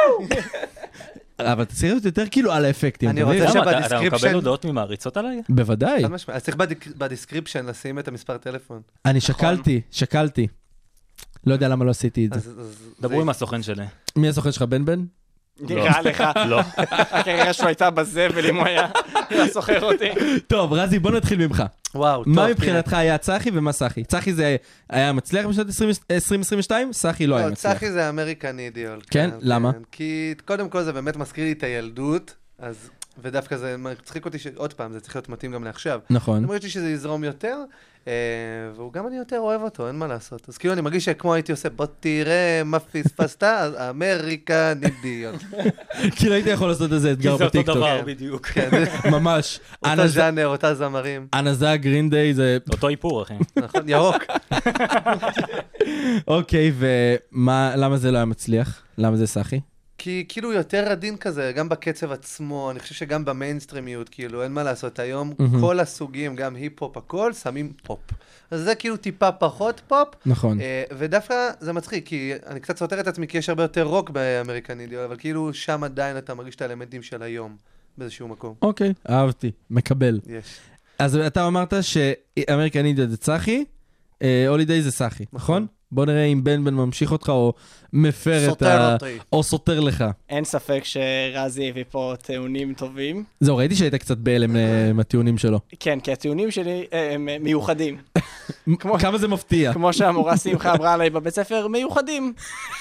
אבל תצטרך להיות יותר כאילו על האפקטים. אני אתה מבין? רוצה למה, אתה שבדיסקריפשן- מקבל הודעות ממעריצות עליי? בוודאי. חד משמעית. אז צריך בדיסקריפשן לשים את המספר טלפון. אני שקלתי. לא יודע למה לא עשיתי את זה. דברו עם הסוכן שלי. מי הסוכן שלך, בן? נראה לך. לא. הקריירה שלו הייתה בזבל אם הוא היה סוחר אותי. טוב, רזי, בוא נתחיל ממך. וואו, טוב. מה מבחינתך היה צחי ומה סחי? צחי זה היה מצליח בשנת 2022, סחי לא היה מצליח. צחי זה אמריקן אידיול. כן? למה? כי קודם כל זה באמת מזכיר לי את הילדות, ודווקא זה מצחיק אותי שעוד פעם, זה צריך להיות מתאים גם לעכשיו. נכון. אני מרגיש לי שזה יזרום יותר, והוא גם אני יותר אוהב אותו, אין מה לעשות. אז כאילו אני מרגיש שכמו הייתי עושה, בוא תראה מה פספסת, אז אמריקן אידיול. כאילו הייתי יכול לעשות איזה אתגר זה אותו בטיקטוק. דבר בדיוק. ממש. אותו ז'אנר, אותה זמרים. הנזה גרין דיי זה... אותו איפור, אחי. נכון, ירוק. אוקיי, ולמה זה לא היה מצליח? למה זה סחי? כי כאילו יותר עדין כזה, גם בקצב עצמו, אני חושב שגם במיינסטרימיות, כאילו, אין מה לעשות. היום כל הסוגים, גם היפ-הופ, הכל, שמים פופ. אז זה כאילו טיפה פחות פופ. נכון. ודווקא זה מצחיק, כי אני קצת סותר את עצמי, כי יש הרבה יותר רוק באמריקן אידיול, אבל כאילו שם עדיין אתה מרגיש את האלמנטים של היום, באיזשהו מקום. אוקיי, אהבתי, מקבל. יש. אז אתה אמרת שאמריקן אידיוט זה צחי, הולידיי זה סחי, נכון? בוא נראה אם בן ממשיך אותך או מפר את ה... או סותר לך. אין ספק שרזי הביא פה טיעונים טובים. זהו, ראיתי שהיית קצת בהלם מהטיעונים שלו. כן, כי הטיעונים שלי הם מיוחדים. כמה זה מפתיע. כמו שהמורה שמחה אמרה עליי בבית ספר, מיוחדים.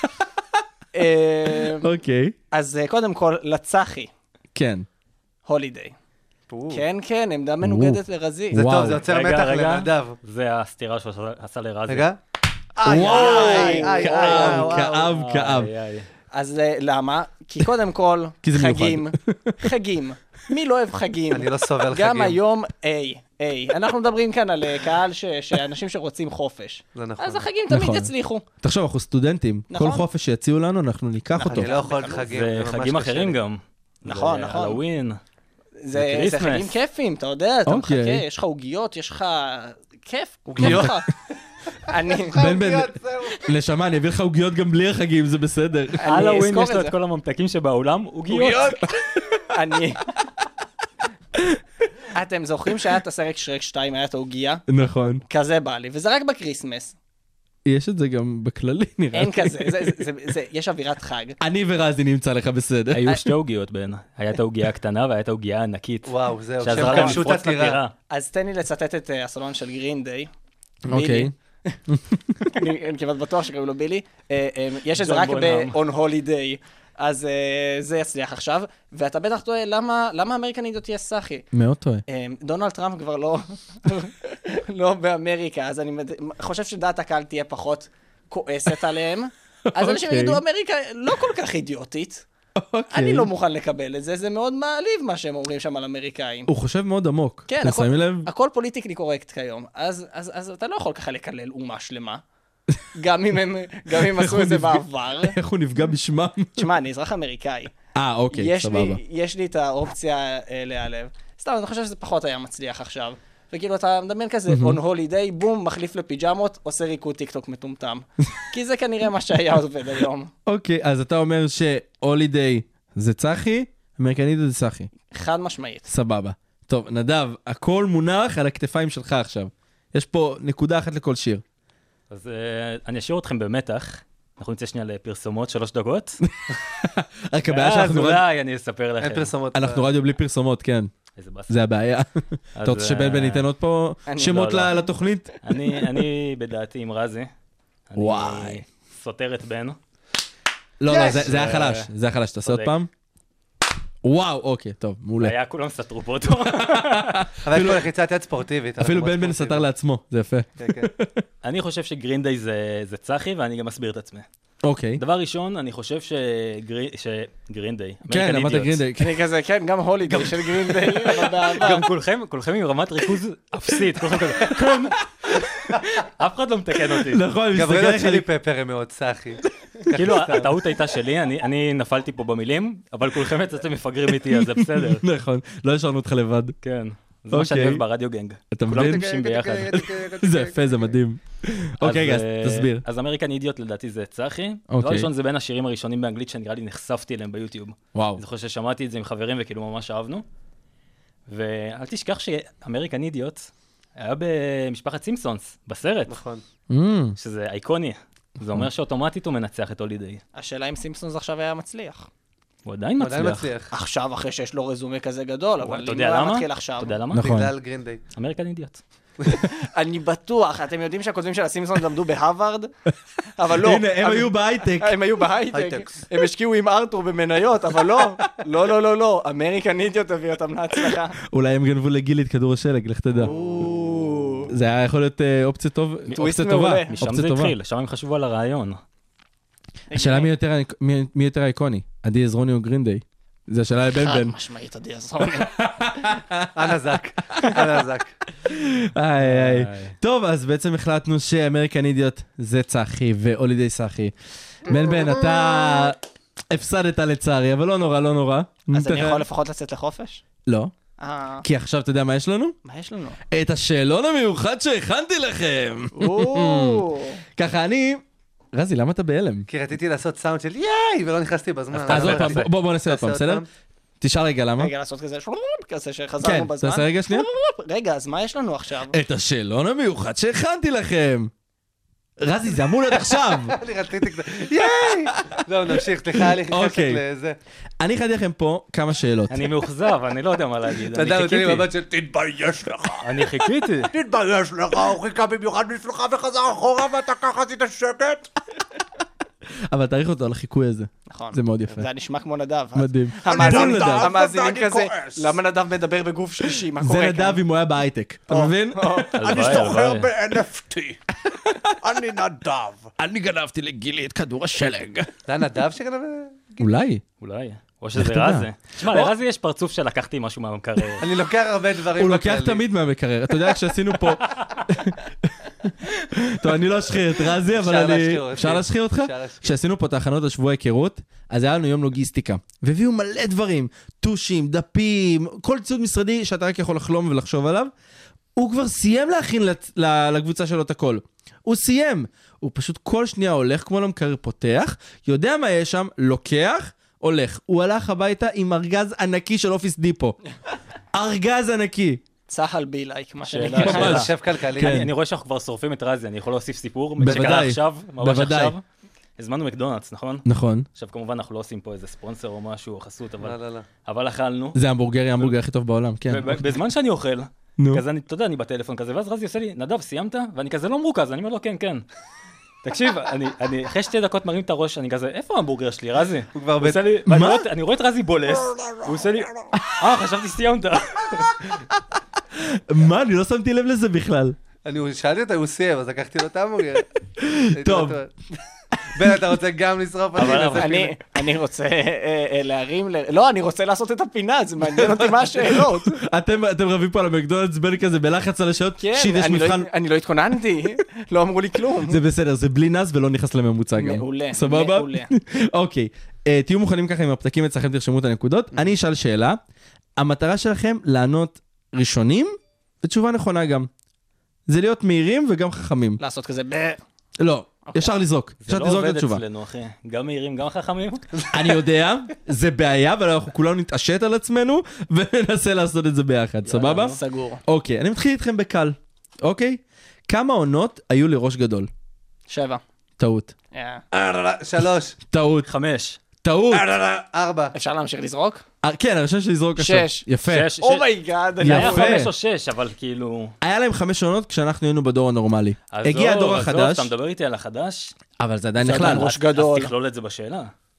אוקיי. אז קודם כל, לצחי, כן. הולידיי. כן, כן, עמדה מנוגדת לרזי. זה טוב, זה יוצר מתח לנדב. זה הסתירה שהוא עשה לרזי. רגע. וואי, כאב. אז למה? כי קודם כל, כי זה חגים. חגים. מי לא אוהב חגים? אני לא סובל חגים. גם היום, אנחנו מדברים כאן על קהל שאנשים שרוצים חופש. זה נכון. אז החגים תמיד נכון. יצליחו. תחשוב, אנחנו סטודנטים. נכון. כל חופש שיציעו לנו, אנחנו ניקח אותו. אני לא יכול חגים. זה חגים אחרים גם. נכון, זה נכון. הלווין. זה כריסמס. חגים כיפים, אתה יודע, אתה מחכה, אוקיי. יש לך עוגיות, יש לך... כיף. עוגיות? כיף לך. אני... בן, נשמה, אני אביא לך עוגיות גם בלי החגים, זה בסדר. הלווין אזכור יש לו את זה. את כל הממתקים שבעולם, עוגיות. אני... אתם זוכרים שהיה את הסרט שרק 2, היה את העוגיה? נכון. כזה בא לי, וזה רק בקריסמס. יש את זה גם בכללי, נראה לי. אין כזה, יש אווירת חג. אני ורזי נמצא לך בסדר. היו שתי עוגיות בין. היה את העוגיה הקטנה והיה את העוגיה הענקית. וואו, זהו. שעזרה להם לפרוץ לטירה. אז תן לי לצטט את הסלון של גרין דיי. אוקיי. אני כמעט בטוח שקראו לו בילי. יש את זה ג'ון רק בונהאם. ב-on holiday. אז זה יצליח עכשיו. ואתה בטח טועה, למה אמריקן אידיוט תהיה סחי? מאוד טועה. דונלד טראמפ כבר לא באמריקה, אז אני חושב שדעת הקהל תהיה פחות כועסת עליהם. אז אנשים אוקיי. יגידו, אמריקה לא כל כך אידיוטית. אני לא מוכן לקבל את זה, זה מאוד מעליב מה שהם אומרים שם על אמריקאים. הוא חושב מאוד עמוק. כן, אתם שמים לב? הכל פוליטיקלי קורקט כיום, אז אתה לא יכול ככה לקלל אומה שלמה, גם אם עשו את זה בעבר. איך הוא נפגע בשמם? תשמע, אני אזרח אמריקאי. אוקיי, סבבה. יש לי את האופציה להיעלב. סתם, אני חושב שזה פחות היה מצליח עכשיו. וכאילו, אתה מדמיין כזה, on holiday, בום, מחליף לפיג'מות, עושה ריקוד טיקטוק מטומטם. כי זה כנראה מה שהיה עובד היום. אוקיי, אז אתה אומר שהולידיי זה צחי, אמריקנית זה סחי. חד משמעית. סבבה. טוב, נדב, הכל מונח על הכתפיים שלך עכשיו. יש פה נקודה אחת לכל שיר. אז אני אשאיר אתכם במתח. אנחנו נצא שנייה לפרסומות, 3 דקות. רק הבעיה אז שאנחנו אולי אני אספר אין לכם. פרסומות. אנחנו רדיו בלי פרסומות, כן. איזה באסה. זה הבעיה. אז, אתה רוצה שבן ייתן עוד פה שמות לא. לתוכנית? אני בדעתי עם רזי. וואי. אני סותר את בן. לא, זה היה חלש. זה היה חלש. תעשה עוד צודק. פעם. וואו, אוקיי, טוב, מעולה. היה כולם סתרו פה אותו. אבל יש פה לחיצת יד ספורטיבית. אפילו אנחנו בן מאוד סתר ספורטיביים. לעצמו, זה יפה. כן, כן. אני חושב שגרינדיי זה צחי, ואני גם אסביר את עצמי. אוקיי. דבר ראשון, אני חושב שגרינדיי, כן, אמרת גרינדיי. אני כזה, כן, גם הולידיי של גרינדיי, אבל בעבר. גם כולכם עם רמת ריכוז אפסית, כולכם כזה, כן. אף אחד לא מתקן אותי. נכון, גם מסתכל רדו לך צ'ילי פפר הם מאוד סחי. כאילו, הטעות הייתה שלי, אני נפלתי פה במילים, אבל כולכם יצאתם מפגרים איתי, אז זה בסדר. נכון, לא השארנו אותך לבד. כן. זה מה שאני אוקיי. אוהב ברדיו גנג. אתה כולם מבין? טיפשים ביחד. זה יפה, זה מדהים. אוקיי, אז תסביר. אז אמריקן אידיוט לדעתי זה צחי. אוקיי. דבר ראשון זה בין השירים הראשונים באנגלית שנראה לי נחשפתי אליהם ביוטיוב. וואו. אני זוכר ששמעתי את זה עם חברים וכאילו ממש אהבנו. ואל תשכח שאמריקן אידיוט היה במשפחת סימפסונס, בסרט, נכון. שזה אייקוני. זה אומר שאוטומטית הוא מנצח את הולידיי. השאלה אם סימפסונס עכשיו היה מצליח. הוא עדיין הוא עדיין מצליח. מצליח. עכשיו, אחרי שיש לו רזומה כזה גדול, אבל אתה אם יודע הוא היה למה? מתחיל עכשיו... אתה יודע למה? נכון. בגלל גרינדיי. אמריקן אידיוט. אני בטוח, אתם יודעים שהכותבים של הסימפסונס למדו בהרווארד? אבל לא. הנה, הם היו בהייטק. הם היו בהייטק, הייטקס. הם השקיעו עם ארתור במניות, אבל לא. לא, לא, לא, לא. אמריקן אידיוט הביא אותם להצלחה. אולי הם גנבו לגילי את כדור השלג, לך תדע. זה היה יכול להיות אופציה טובה. טוויסט אופציה טובה. מעולה. משם אופציה זה טובה. התחיל, שם הם חשבו על הרעיון. השאלה מי יותר אייקוני, עדי עזרוני או גרינדיי? זו השאלה לבן חד בן. משמעית, עדי עזרוני. אנה זק. אנה זק. איי. טוב, אז בעצם החלטנו שאמריקן אידיוט זה צחי והולידיי צחי. בן בן, אתה הפסדת לצערי, אבל לא נורא, לא נורא. אז אני יכול לפחות לצאת לחופש? לא. אה, כי עכשיו אתה יודע מה יש לנו? מה יש לנו? את השאלון המיוחד שהכנתי לכם. ככה אני... רזי, למה אתה בהלם? כי רציתי לעשות סאונד של ייי, ולא נכנסתי בזמן. אז עוד פעם, בוא נעשה עוד פעם, בסדר? תשאל רגע למה. רגע, לעשות כזה כזה כן, שחזרנו בזמן. תעשה רגע שנייה. רגע, אז מה יש לנו עכשיו? את השאלון המיוחד שהכנתי לכם. רזי, זה אמור להיות עכשיו. אני רציתי כזה, ייי! זהו, נמשיך, סליחה, היה לי חיכסת אוקיי. לזה. אני הכנתי לכם פה כמה שאלות. אני מאוכזב, אני לא יודע מה להגיד. אתה יודע, אני נותן לי חיכיתי. מבט של תתבייש לך. אני חיכיתי. תתבייש לך, הוא חיכה במיוחד בשבילך וחזר אחורה ואתה ככה עשית שקט. אבל תאריך אותו על החיקוי הזה. נכון. זה מאוד יפה. זה היה נשמע כמו נדב. מדהים. המאזינים- נדב. המאזינים ואני כזה, כועס. למה נדב מדבר בגוף שלישי? מה קורה זה כאן? נדב אם הוא היה בהייטק. אתה מבין? הלוואי, הלוואי. ב-NFT. אני נדב. אני גנבתי לגילי את כדור השלג. זה הנדב שגנב? אולי. אולי. או לך שזה תדע. רזי. תשמע, לרזי יש פרצוף שלקחתי משהו מהמקרר. אני לוקח הרבה דברים הוא לוקח בכללי. תמיד מהמקרר. אתה יודע, כשעשינו פה... טוב, אני לא אשחיר את רזי, אבל אפשר אני... להשחיר אותי. אפשר להשחיר אותך? אפשר להשחיר. כשעשינו פה את ההכנות לשבוע היכרות, אז היה לנו יום לוגיסטיקה. והביאו מלא דברים, טושים, דפים, כל ציוד משרדי שאתה רק יכול לחלום ולחשוב עליו. הוא כבר סיים להכין לקבוצה שלו את הכל. הוא סיים. הוא פשוט כל שנייה הולך כמו למקרר פותח, יודע מה יש שם, לוקח, הולך. הוא הלך הביתה עם ארגז ענקי של אופיס דיפו. ארגז ענקי. צהל בי לייק, מה שאלה, שנקרא. שאלה. חושב כלכלי. אני רואה שאנחנו כבר שורפים את רזי, אני יכול להוסיף סיפור? בוודאי. שקרה עכשיו, ממש בוודאי. עכשיו. הזמנו מקדונלדס, נכון? נכון. עכשיו כמובן אנחנו לא עושים פה איזה ספונסר או משהו, או חסות, לא, לא, לא. אבל אכלנו. זה ההמבורגר הכי טוב בעולם, כן. בזמן שאני אוכל, נו. כזה אתה יודע, אני בטלפון כזה, ואז רזי עושה לי, נדב, סיימת? ואני כזה לא מרוכז, אני אומר לו, כן, כן. תקשיב, אני אחרי 2 דקות מרים את הראש, אני כזה, איפה ההמבורגר שלי, רזי? הוא כבר הוא עושה לי, מה? אני רואה את רזי בולס, הוא עושה לי, חשבתי סיימת. מה? אני לא שמתי לב לזה בכלל. אני שאלתי אותה, הוא סיים, אז לקחתי לו את ההמבורגר. טוב. בן, אתה רוצה גם לשרוף אותי? נעשה פינה. אני רוצה להרים... לא, אני רוצה לעשות את הפינה, זה מעניין אותי מה השאלות. אתם רבים פה על המקדונלדס בין כזה בלחץ על השאלות. כן, שיט, יש מבחן. אני לא התכוננתי, לא אמרו לי כלום. זה בסדר, זה בלי נס ולא נכנס לממוצע גם. מעולה, סבבה? מעולה. אוקיי, תהיו מוכנים ככה עם הפתקים אצלכם, תרשמו את הנקודות. אני אשאל שאלה. המטרה שלכם לענות ראשונים, ותשובה נכונה גם. זה להיות מהירים וגם חכמים. לעשות כזה לא, ישר לזרוק. זה ישר לא תזרוק את עובד התשובה. אצלנו, אחי. גם מהירים, גם חכמים. אני יודע, זה בעיה, אבל אנחנו כולנו נתעשת על עצמנו, וננסה לעשות את זה ביחד, סבבה? סגור. אוקיי, אני מתחיל איתכם בקל, אוקיי? כמה עונות היו לראש גדול? 7. טעות. 3. טעות. 5. טעות. 4. אפשר להמשיך לזרוק? כן, הראשון שלי לזרוק עכשיו. 6. יפה. אומייגאד, זה היה יפה. 5 או 6, אבל כאילו... היה להם 5 עונות כשאנחנו היינו בדור הנורמלי. הגיע הדור החדש, אתה מדבר איתי על החדש? אבל זה עדיין זה נכלל. עדיין ראש גדול. אז תכלול את זה בשאלה.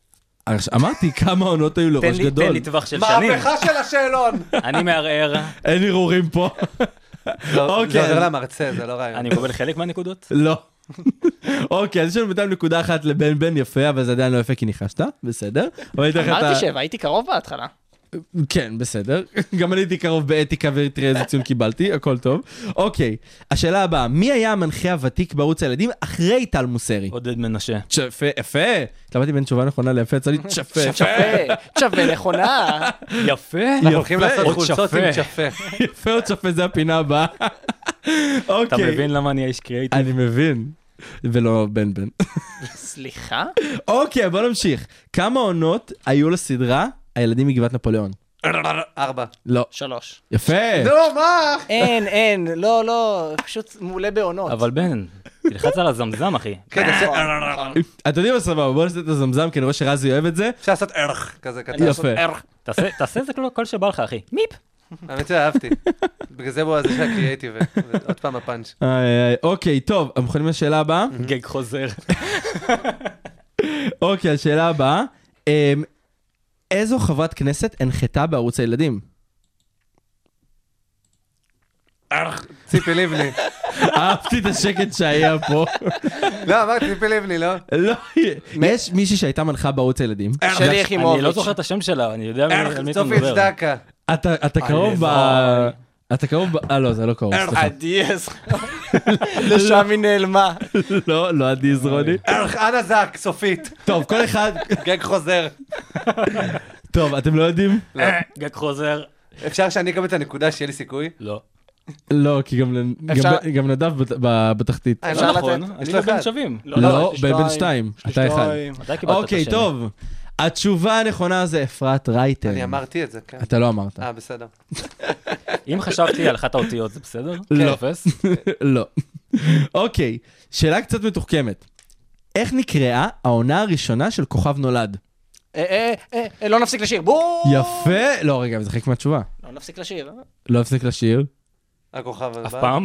אמרתי כמה עונות היו לראש גדול. תן לי טווח של שנים. מהפכה של השאלון! אני מערער, אין ערעורים פה. לא, אוקיי. זה עובר למרצה, זה לא רעיון. אני מקבל חלק מהנקודות. לא. אוקיי, אז יש לנו בינתיים נקודה אחת לבן בן יפה, אבל זה עדיין לא יפה כי ניחשת, בסדר. אמרתי 7, הייתי קרוב בהתחלה. כן, בסדר. גם אני הייתי קרוב באתיקה ותראה איזה ציון קיבלתי, הכל טוב. אוקיי, השאלה הבאה, מי היה המנחה הוותיק בערוץ הילדים אחרי טל מוסרי? עודד מנשה. שפה, יפה. התלבטתי בין תשובה נכונה ליפה, יצא לי שפה. שווה נכונה. יפה. אנחנו הולכים לעשות עוד חולצות שפה. עם שפה. יפה עוד שפה, זה הפינה הבאה. אתה אוקיי. מבין למה אני האיש קריאייטיב? אני מבין. ולא בן בן. סליחה? אוקיי, בוא נמשיך. כמה עונות היו לסדרה הילדים מגבעת נפוליאון? 4. לא. 3. יפה. נו, מה? אין, לא, פשוט מעולה בעונות. אבל בן, תלחץ על הזמזם, אחי. כן, תעשה... אתם יודעים מה סבבה, בואו נעשה את הזמזם, כי אני רואה שרזי אוהב את זה. אפשר לעשות ערך כזה קטן. יפה. תעשה את זה כל שבא לך, אחי. מיפ. האמת שאהבתי. בגלל זה בוא, זה של הקריאייטיב. עוד פעם הפאנץ'. אוקיי, טוב, הם יכולים לשאלה הבאה? גג חוזר. אוקיי, השאלה הבאה. איזו חברת כנסת הנחתה בערוץ הילדים? ציפי לבני. אהבתי את השקט שהיה פה. לא, אמרתי ציפי לבני, לא? לא, יש מישהי שהייתה מנחה בערוץ הילדים. שלי יחימוביץ'. אני לא זוכר את השם שלה, אני יודע על מי אתה צופי מדבר. צדקה. אתה קרוב ב... אתה קרוב ב... לא, זה לא קרוב, סליחה. עדי לשם היא נעלמה. לא עדי זרוני. אנה זק, סופית. טוב, כל אחד... גג חוזר. טוב, אתם לא יודעים? גג חוזר. אפשר שאני אקבל את הנקודה שיהיה לי סיכוי? לא. לא, כי גם נדב בתחתית. אפשר לא נכון, לתת? יש אני לו בבין אחד. שווים. לא, בן 2. אתה אחד. מתי קיבלת את אוקיי, השני? טוב. התשובה הנכונה זה אפרת רייטן. אני אמרתי את זה, כן. אתה לא אמרת. בסדר. אם חשבתי על אחת האותיות, זה בסדר? לא. אפס? לא. אוקיי, שאלה קצת מתוחכמת. איך נקראה העונה הראשונה של כוכב נולד? לא נפסיק לשיר. בואו! יפה. לא, רגע, זה חלק מהתשובה. לא נפסיק לשיר. לא הפסיק לשיר. הכוכב הבא. אף פעם?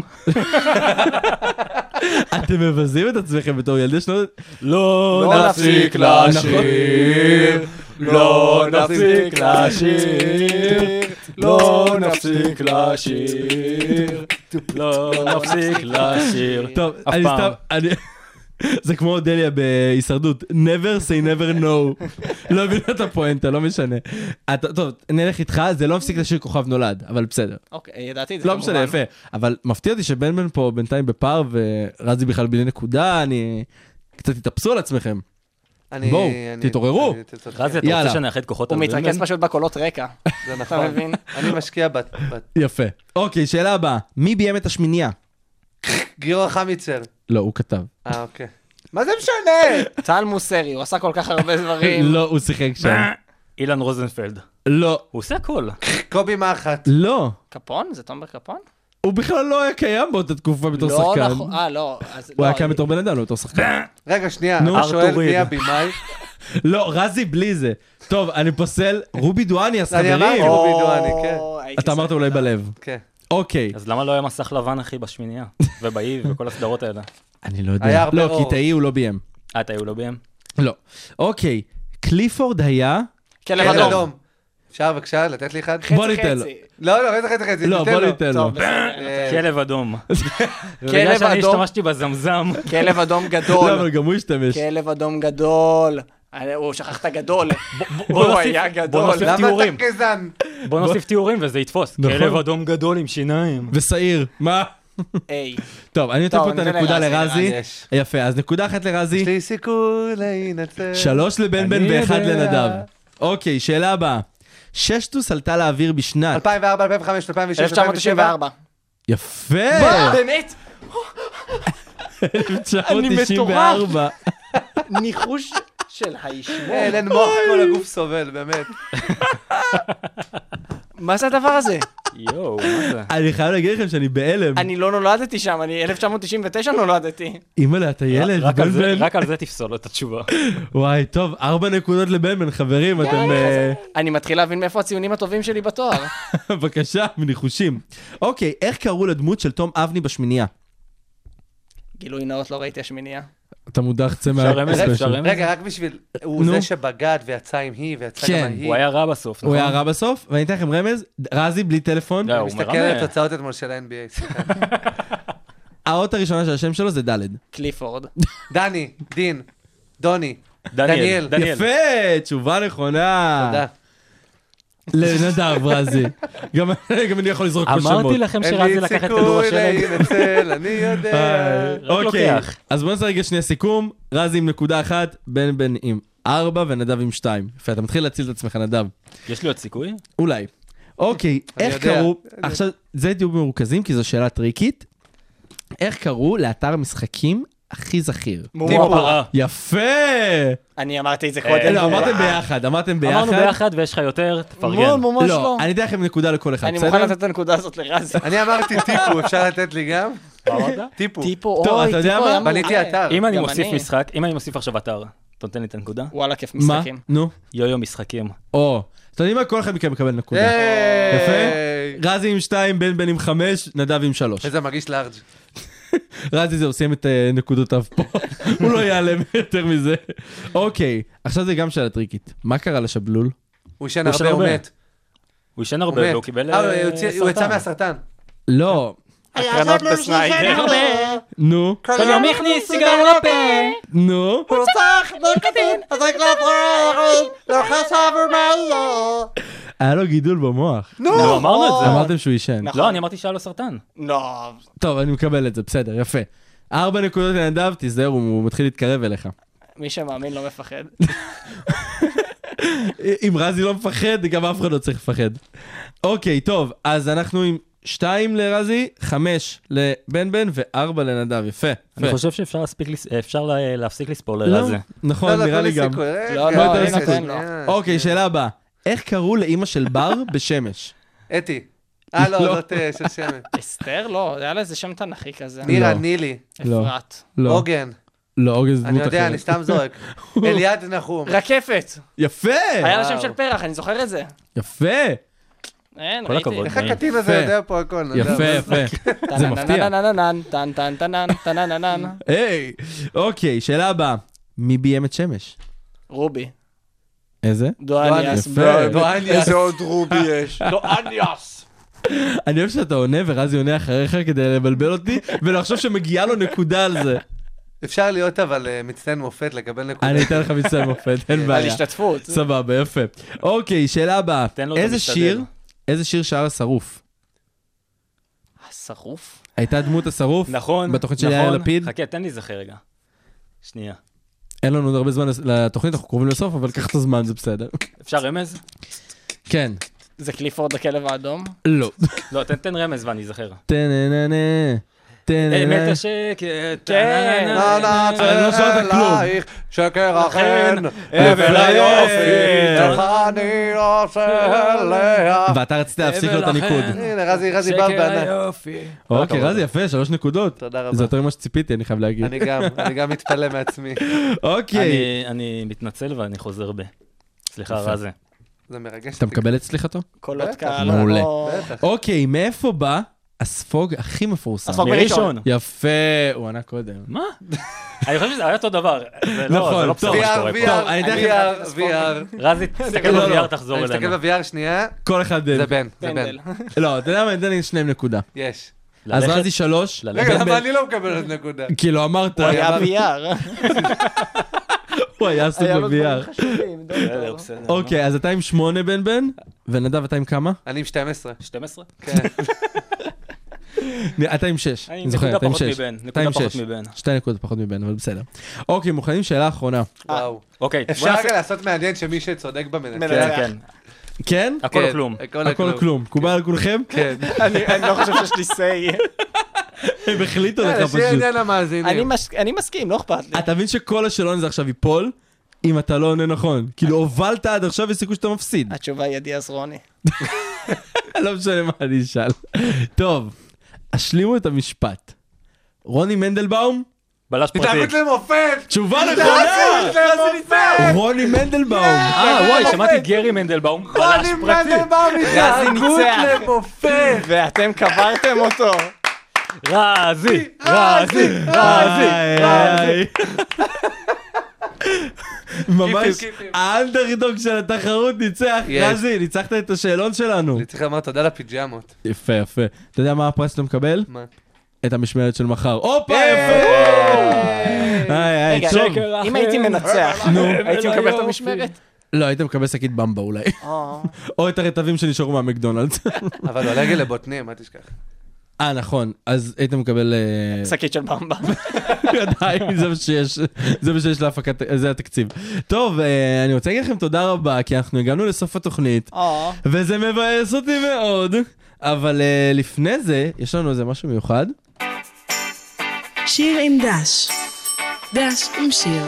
אתם מבזים את עצמכם בתור ילדי שנות... לא נפסיק לשיר. לא נפסיק לשיר. לא נפסיק לשיר. לא נפסיק לשיר. טוב, אף אני פעם. סתם... זה כמו אודליה בהישרדות. never say never no. לא הבינה את הפואנטה, לא משנה. טוב, נלך איתך, זה לא מפסיק לשיר כוכב נולד, אבל בסדר. אוקיי, ידעתי את זה לא משנה, יפה. אבל מפתיע אותי שבן בן פה בינתיים בפער, ורזי בכלל בלי נקודה, אני... קצת תתאפסו על עצמכם. בואו, תתעוררו. רזי, אתה רוצה שנאחד כוחות הוא על בן מתרכז בן? פשוט בקולות רקע. זה אתה נכון. מבין? אני משקיע יפה. אוקיי, שאלה הבאה. מי ביים את השמינייה? גיורא חמיצר. לא, הוא כתב. אוקיי. מה זה משנה? טל מוסרי, הוא עשה כל כך הרבה דברים. לא, הוא שיחק שם. אילן רוזנפלד. לא. הוא עושה הכל. קובי מחט. לא. קפון? זה תומר קפון? הוא בכלל לא היה קיים באותה תקופה בתור לא שחקן. נכון, לא. הוא היה קיים בתור בן אדם, לא בתור שחקן. רגע, שנייה. נו, אתה שואל ארתוריד. מי הבמאי? לא, רזי בלי זה. טוב, אני פוסל רובי דואניאס, אני אמרתי חברים. רובי דואני, כן. אתה אמרת אולי בלב. כן. אוקיי. אז למה לא היה מסך לבן, אחי, בשמינייה? ובאי, וכל הסדרות האלה. אני לא יודע. היה הרבה לא, אור. כי תאי הוא לא ביים. אתה היו לא ביים? לא. אוקיי. קליפורד היה... כלב כלב אדום. אדום. אפשר בבקשה לתת לי אחד? בוא ניתן לו. לא, איזה חצי, לא, תיתן בוא לו. ניתן לו. טוב, בסדר. כלב אדום. כלב ובגלל שאני אדום. השתמשתי בזמזם. כלב אדום לא, גדול. אבל גם הוא השתמש. כלב אדום גדול. הוא שכח את הגדול. בוא הוא נוסיף- היה בוא גדול. נוסיף למה תיאורים. אתה גזען? בוא נוסיף תיאורים וזה יתפוס. נכון. כלב אדום גדול עם שיניים. ושעיר. מה? היי. טוב, אני נותן טוב, פה את אני נותן הנקודה לרזי, לרזי. יש. יפה, אז נקודה אחת לרזי. יש לי סיכוי להינצל. 3 לבן בן אני ו1 יודע. לנדב. אוקיי, שאלה הבאה. ששטוס עלתה לאוויר בשנת... 2004, 2005, 2006, 2007. 1994. יפה! באמת? 1994. ניחוש של הישמור. אין מוח, כל הגוף סובל, באמת. מה זה הדבר הזה? יואו, מה זה? אני חייב להגיד לכם שאני בהלם. אני לא נולדתי שם, אני 1999 נולדתי. אימא'לה, אתה ילד, בן בן. רק על זה תפסול את התשובה. וואי, טוב, 4 נקודות לבן בן, חברים, אתם... אני מתחיל להבין מאיפה הציונים הטובים שלי בתואר. בבקשה, מניחושים. אוקיי, איך קראו לדמות של תום אבני בשמינייה? גילוי נאות, לא ראיתי השמינייה. אתה מודח, צא אפשר רמז, אפשר רמז. רגע, רק בשביל, הוא נו. זה שבגד ויצא עם היא ויצא כן. גם ההיא. הוא היה רע בסוף, הוא נכון? היה רע בסוף, ואני אתן לכם רמז, רזי בלי טלפון, לא, הוא מסתכל מרמה. על התוצאות אתמול של ה-NBA, סליחה. האות הראשונה של השם שלו זה ד'. קליפורד. דני, דין, דוני, דניאל. יפה, תשובה נכונה. תודה. לנדב רזי. גם אני יכול לזרוק פה שמות. אמרתי לכם שרזי לקח את כדור אין לי השלג. סיכוי להינצל, אני יודע. רק אוקיי, לוקח. אז בוא נעשה רגע שנייה סיכום. רזי עם נקודה 1, בן עם 4 ונדב עם 2. יפה, אתה מתחיל להציל את עצמך, נדב. יש לי עוד סיכוי? אולי. אוקיי, אני איך יודע. קראו, עכשיו, זה תהיו מרוכזים, כי זו שאלה טריקית. איך קראו לאתר המשחקים הכי זכיר? טיפו. יפה! אני אמרתי את זה קודם. לא, אמרתם ביחד, אמרתם ביחד. אמרנו ביחד ויש לך יותר, תפרגן. ממש לא, לא. אני אתן לכם נקודה לכל אחד, אני בסדר? מוכן לתת את הנקודה הזאת לרזי. אני אמרתי טיפו, אפשר לתת לי גם? מה אמרת? טיפו. טיפו, טוב, אוי, אתה יודע טיפו מה? היה מעולה. בניתי אתר. אם אני גם מוסיף אני. משחק, אם אני מוסיף עכשיו אתר, אתה נותן לי את הנקודה? וואלה, כיף מה? משחקים. נו. יו-יו משחקים. או, אתה יודעים מה? כל אחד מכם מקבל נקודה. יפה? רזי עם 2, בן עם 5, נדב עם 3. איזה מרגיש לארג'. רזי זה עושים את נקודותיו פה. הוא לא יעלה יותר מזה. אוקיי, עכשיו זה גם שאלה טריקית. מה קרה לשבלול? הוא ישן הוא ישן הרבה, הוא הרבה. מת. הוא ישן הוא הרבה מת. והוא קיבל הוא יצא סרטן. מהסרטן. לא. הקרנות בסניידר. נו. כל יום הכניס סיגר לפה. נו. היה לו גידול במוח. לא, אמרנו את זה. אמרתם שהוא ישן. לא, אני אמרתי שהיה לו סרטן. לא, טוב, אני מקבל את זה, בסדר, יפה. 4 נקודות לנדב, תזהר, הוא מתחיל להתקרב אליך. מי שמאמין לא מפחד. אם רזי לא מפחד, גם אף אחד לא צריך לפחד. אוקיי, טוב, אז אנחנו עם 2 לרזי, 5 לבן ו4 לנדב, יפה. אני יפה. חושב שאפשר להפסיק לספור לא, לרזי. נכון, נראה לי גם. לא, לא, אני רגע, נותן לו. אוקיי, שאלה הבאה. איך קראו לאימא של בר בשמש? אתי. לא. לא, זאת של שמן. אסתר? לא, היה לה איזה שם תנכי כזה. נירה, לא. נילי, לא. אפרת. לא. עוגן. לא, אוגן זה אני דמות יודע, אני אחרת. סתם זורק. אליעד נחום. רקפת. יפה! היה לה שם וואו. של פרח, אני זוכר את זה. יפה! כל אין, ראיתי. הכבוד. איך הקטין הזה יפה. יודע פה הכל? נדב? יפה, יפה. זה מפתיע. טננננננן, טנטנטנן, טננננן. היי! אוקיי, שאלה הבאה. מי ביים את שמש? רובי. איזה? דואניאס. יפה. דואניאס. איזה עוד רובי יש. דואניאס. אני אוהב שאתה עונה ורזי עונה אחריך כדי לבלבל אותי, ולחשוב שמגיעה לו נקודה על זה. אפשר להיות אבל מצטיין מופת לקבל נקודה. אני אתן לך מצטיין מופת, אין על בעיה. השתתפות. סבבה, יפה. אוקיי, שאלה הבאה. תן לו את המשתדל. איזה שיר שר השרוף? השרוף? הייתה דמות השרוף? נכון, בתוכנית של יאיר לפיד? חכה, תן לי זכר רגע. שנייה. אין לנו עוד הרבה זמן לתוכנית, אנחנו קרובים לסוף, אבל קח את הזמן, זה בסדר. אפשר רמז? כן. זה קליפורד הכלב האדום? לא. לא, תן רמז ואני אזכר. טנננה. אמת השקט. כן. אני לא שואלת כלום. שקר אכן, אבל היופי, איך אני עושה עליה. ואתה רצית להפסיק לו את הניקוד. הנה, רזי בא בענה. אוקיי, רזי, יפה, 3 נקודות. תודה רבה. זה יותר ממה שציפיתי, אני חייב להגיד. אני גם מתפלא מעצמי. אוקיי. אני מתנצל ואני חוזר ב. סליחה, יפה. רזי. זה מרגש. אתה מקבל את סליחתו? קולות בטח. קהל. מעולה. לא- בטח. אוקיי, מאיפה בא הספוג הכי מפורסם? הספוג מראשון. יפה, הוא ענה קודם. מה? אני חושב שזה היה אותו דבר. זה לא נכון, בסדר טוב. מה שקורה פה. טוב, אני אתן לכם- VR. רזי, תסתכל לא, לא. ב-VR, תחזור אני מסתכל אלינו. ב-VR שנייה, כל אחד... זה בן. פנדל. לא, אתה יודע מה, אני אתן לי 2 נקודה. יש. אז ללכת? רזי 3. ללכת? רגע, למה אני לא מקבל עוד נקודה? כי לא אמרת, הוא היה VR. הוא היה עסוק היה לו דברים ב-VR. חשובים, בסדר, דוקטור. בסדר. אוקיי, אז אתה עם 8 בן, ונדב אתה עם כמה? אני עם 12. 12? כן. אתה עם 6. אני אני זוכר, נקודה אתה עם פחות 6. מבן. אתה עם נקודה פחות 6. מבן. 2 נקודות פחות מבן, אבל בסדר. אוקיי, מוכנים? שאלה אחרונה. וואו. אוקיי, בוא אפשר נעשה... רגע לעשות מעניין שמי שצודק במנצח. מנצח. כן, כן. כן? הכל כן, או כלום. הכל או כלום. מקובל על כולכם? כן. אני לא חושב שיש לי say. הם החליטו לך שיהיה פשוט. עניין המאזינים. אני מסכים, לא אכפת לי. אתה מבין שכל השאלון הזה עכשיו ייפול, אם אתה לא עונה נכון. כאילו, הובלת עד עכשיו וסיכוי שאתה מפסיד. התשובה היא עדי רוני. לא משנה מה אני אשאל. טוב, השלימו את המשפט. רוני מנדלבאום? בלש פרטי. התנהגות למופת! תשובה נכונה! למופת! רוני מנדלבאום. וואי, שמעתי גרי מנדלבאום. בלש רוני פרטי. מנדלבאום התנהגות ניצח. למופת! ואתם קברתם אותו. רזי, רזי, רזי. ממש האנדרדוג של התחרות ניצח. רזי, ניצחת את השאלון שלנו. אני צריך לומר תודה לפיג'מות. יפה, יפה. אתה יודע מה הפרס שאתה מקבל? מה? את המשמרת של מחר. הופה, יפה! רגע, אם הייתי מנצח, הייתי מקבל את המשמרת? לא, היית מקבל שקית במבה אולי. או את הרטבים שנשארו מהמקדונלדס. אבל הוא אלרגי לבוטנים, מה תשכח? נכון, אז היית מקבל... שקית של במבה. עדיין, זה מה שיש להפקת, זה התקציב. טוב, אני רוצה להגיד לכם תודה רבה, כי אנחנו הגענו לסוף התוכנית, וזה מבאס אותי מאוד, אבל לפני זה, יש לנו איזה משהו מיוחד. שיר עם דש. דש עם שיר.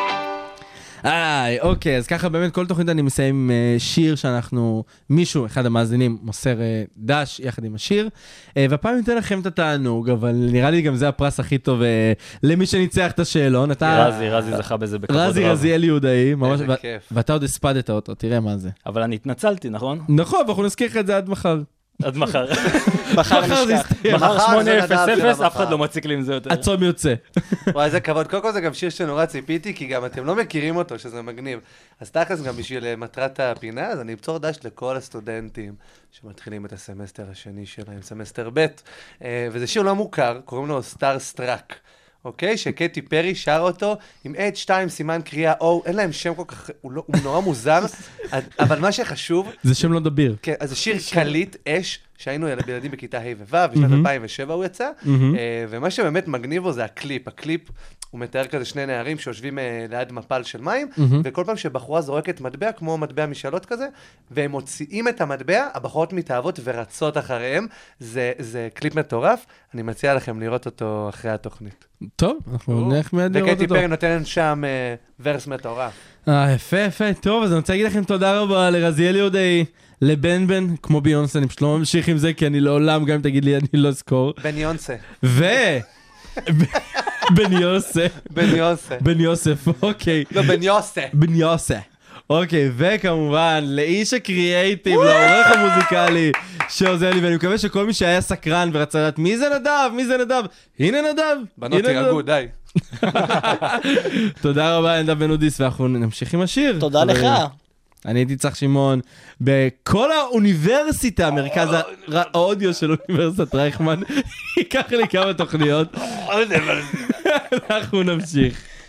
אוקיי, אז ככה באמת כל תוכנית אני מסיים עם שיר שאנחנו, מישהו, אחד המאזינים, מוסר דש יחד עם השיר, והפעם ניתן לכם את התענוג, אבל נראה לי גם זה הפרס הכי טוב למי שניצח את השאלון. רזי זכה בזה בכבוד רב. רזי אלי יהודאי, ממש, איזה כיף. ואתה עוד הספדת אותו, תראה מה זה. אבל אני התנצלתי, נכון? נכון, ואנחנו נזכיר לך את זה עד מחר. עד מחר. מחר זה נשכח. יסתיים. מחר זה נדב של 8:00, אף אחד לא מציק לי עם זה יותר. הצום יוצא. וואי, איזה כבוד. קודם כל זה גם שיר שנורא ציפיתי, כי גם אתם לא מכירים אותו, שזה מגניב. אז תכלס גם בשביל מטרת הפינה, אז אני אפצור דש לכל הסטודנטים שמתחילים את הסמסטר השני שלהם, סמסטר ב', וזה שיר לא מוכר, קוראים לו סטאר סטראק. אוקיי? שקטי פרי שר אותו עם H2 סימן קריאה O, אין להם שם כל כך, הוא נורא מוזר, אבל מה שחשוב... זה שם לא דביר. כן, אז זה שיר קליט אש, שהיינו ילדים בכיתה ה' וו', בשנת 2007 הוא יצא, ומה שבאמת מגניב בו זה הקליפ. הקליפ הוא מתאר כזה שני נערים שיושבים ליד מפל של מים, וכל פעם שבחורה זורקת מטבע, כמו מטבע משאלות כזה, והם מוציאים את המטבע, הבחורות מתאהבות ורצות אחריהם. זה קליפ מטורף, אני מציע לכם לראות אותו אחרי התוכנית. טוב, אנחנו נלך מיד לראות אותו. וקטי פרי נותנת שם ורס מטורף. יפה, יפה. טוב, אז אני רוצה להגיד לכם תודה רבה לרזיאל יהודאי, לבן בן, כמו ביונסה, אני פשוט לא ממשיך עם זה, כי אני לעולם, גם אם תגיד לי, אני לא אזכור. בן יונסה. בן יוסף. בן יוסף, אוקיי. לא, בן יוסף. בן יוסף. אוקיי, וכמובן, לאיש הקריאייטיב, לעורך המוזיקלי שעוזר לי, ואני מקווה שכל מי שהיה סקרן ורצה לדעת מי זה נדב, מי זה נדב, הנה נדב. בנות תירגעו, די. תודה רבה, נדב בן אודיס, ואנחנו נמשיך עם השיר. תודה לך. אני הייתי צח שמעון, בכל האוניברסיטה, מרכז האודיו של אוניברסיטת רייכמן, ייקח לי כמה תוכניות. אנחנו נמשיך.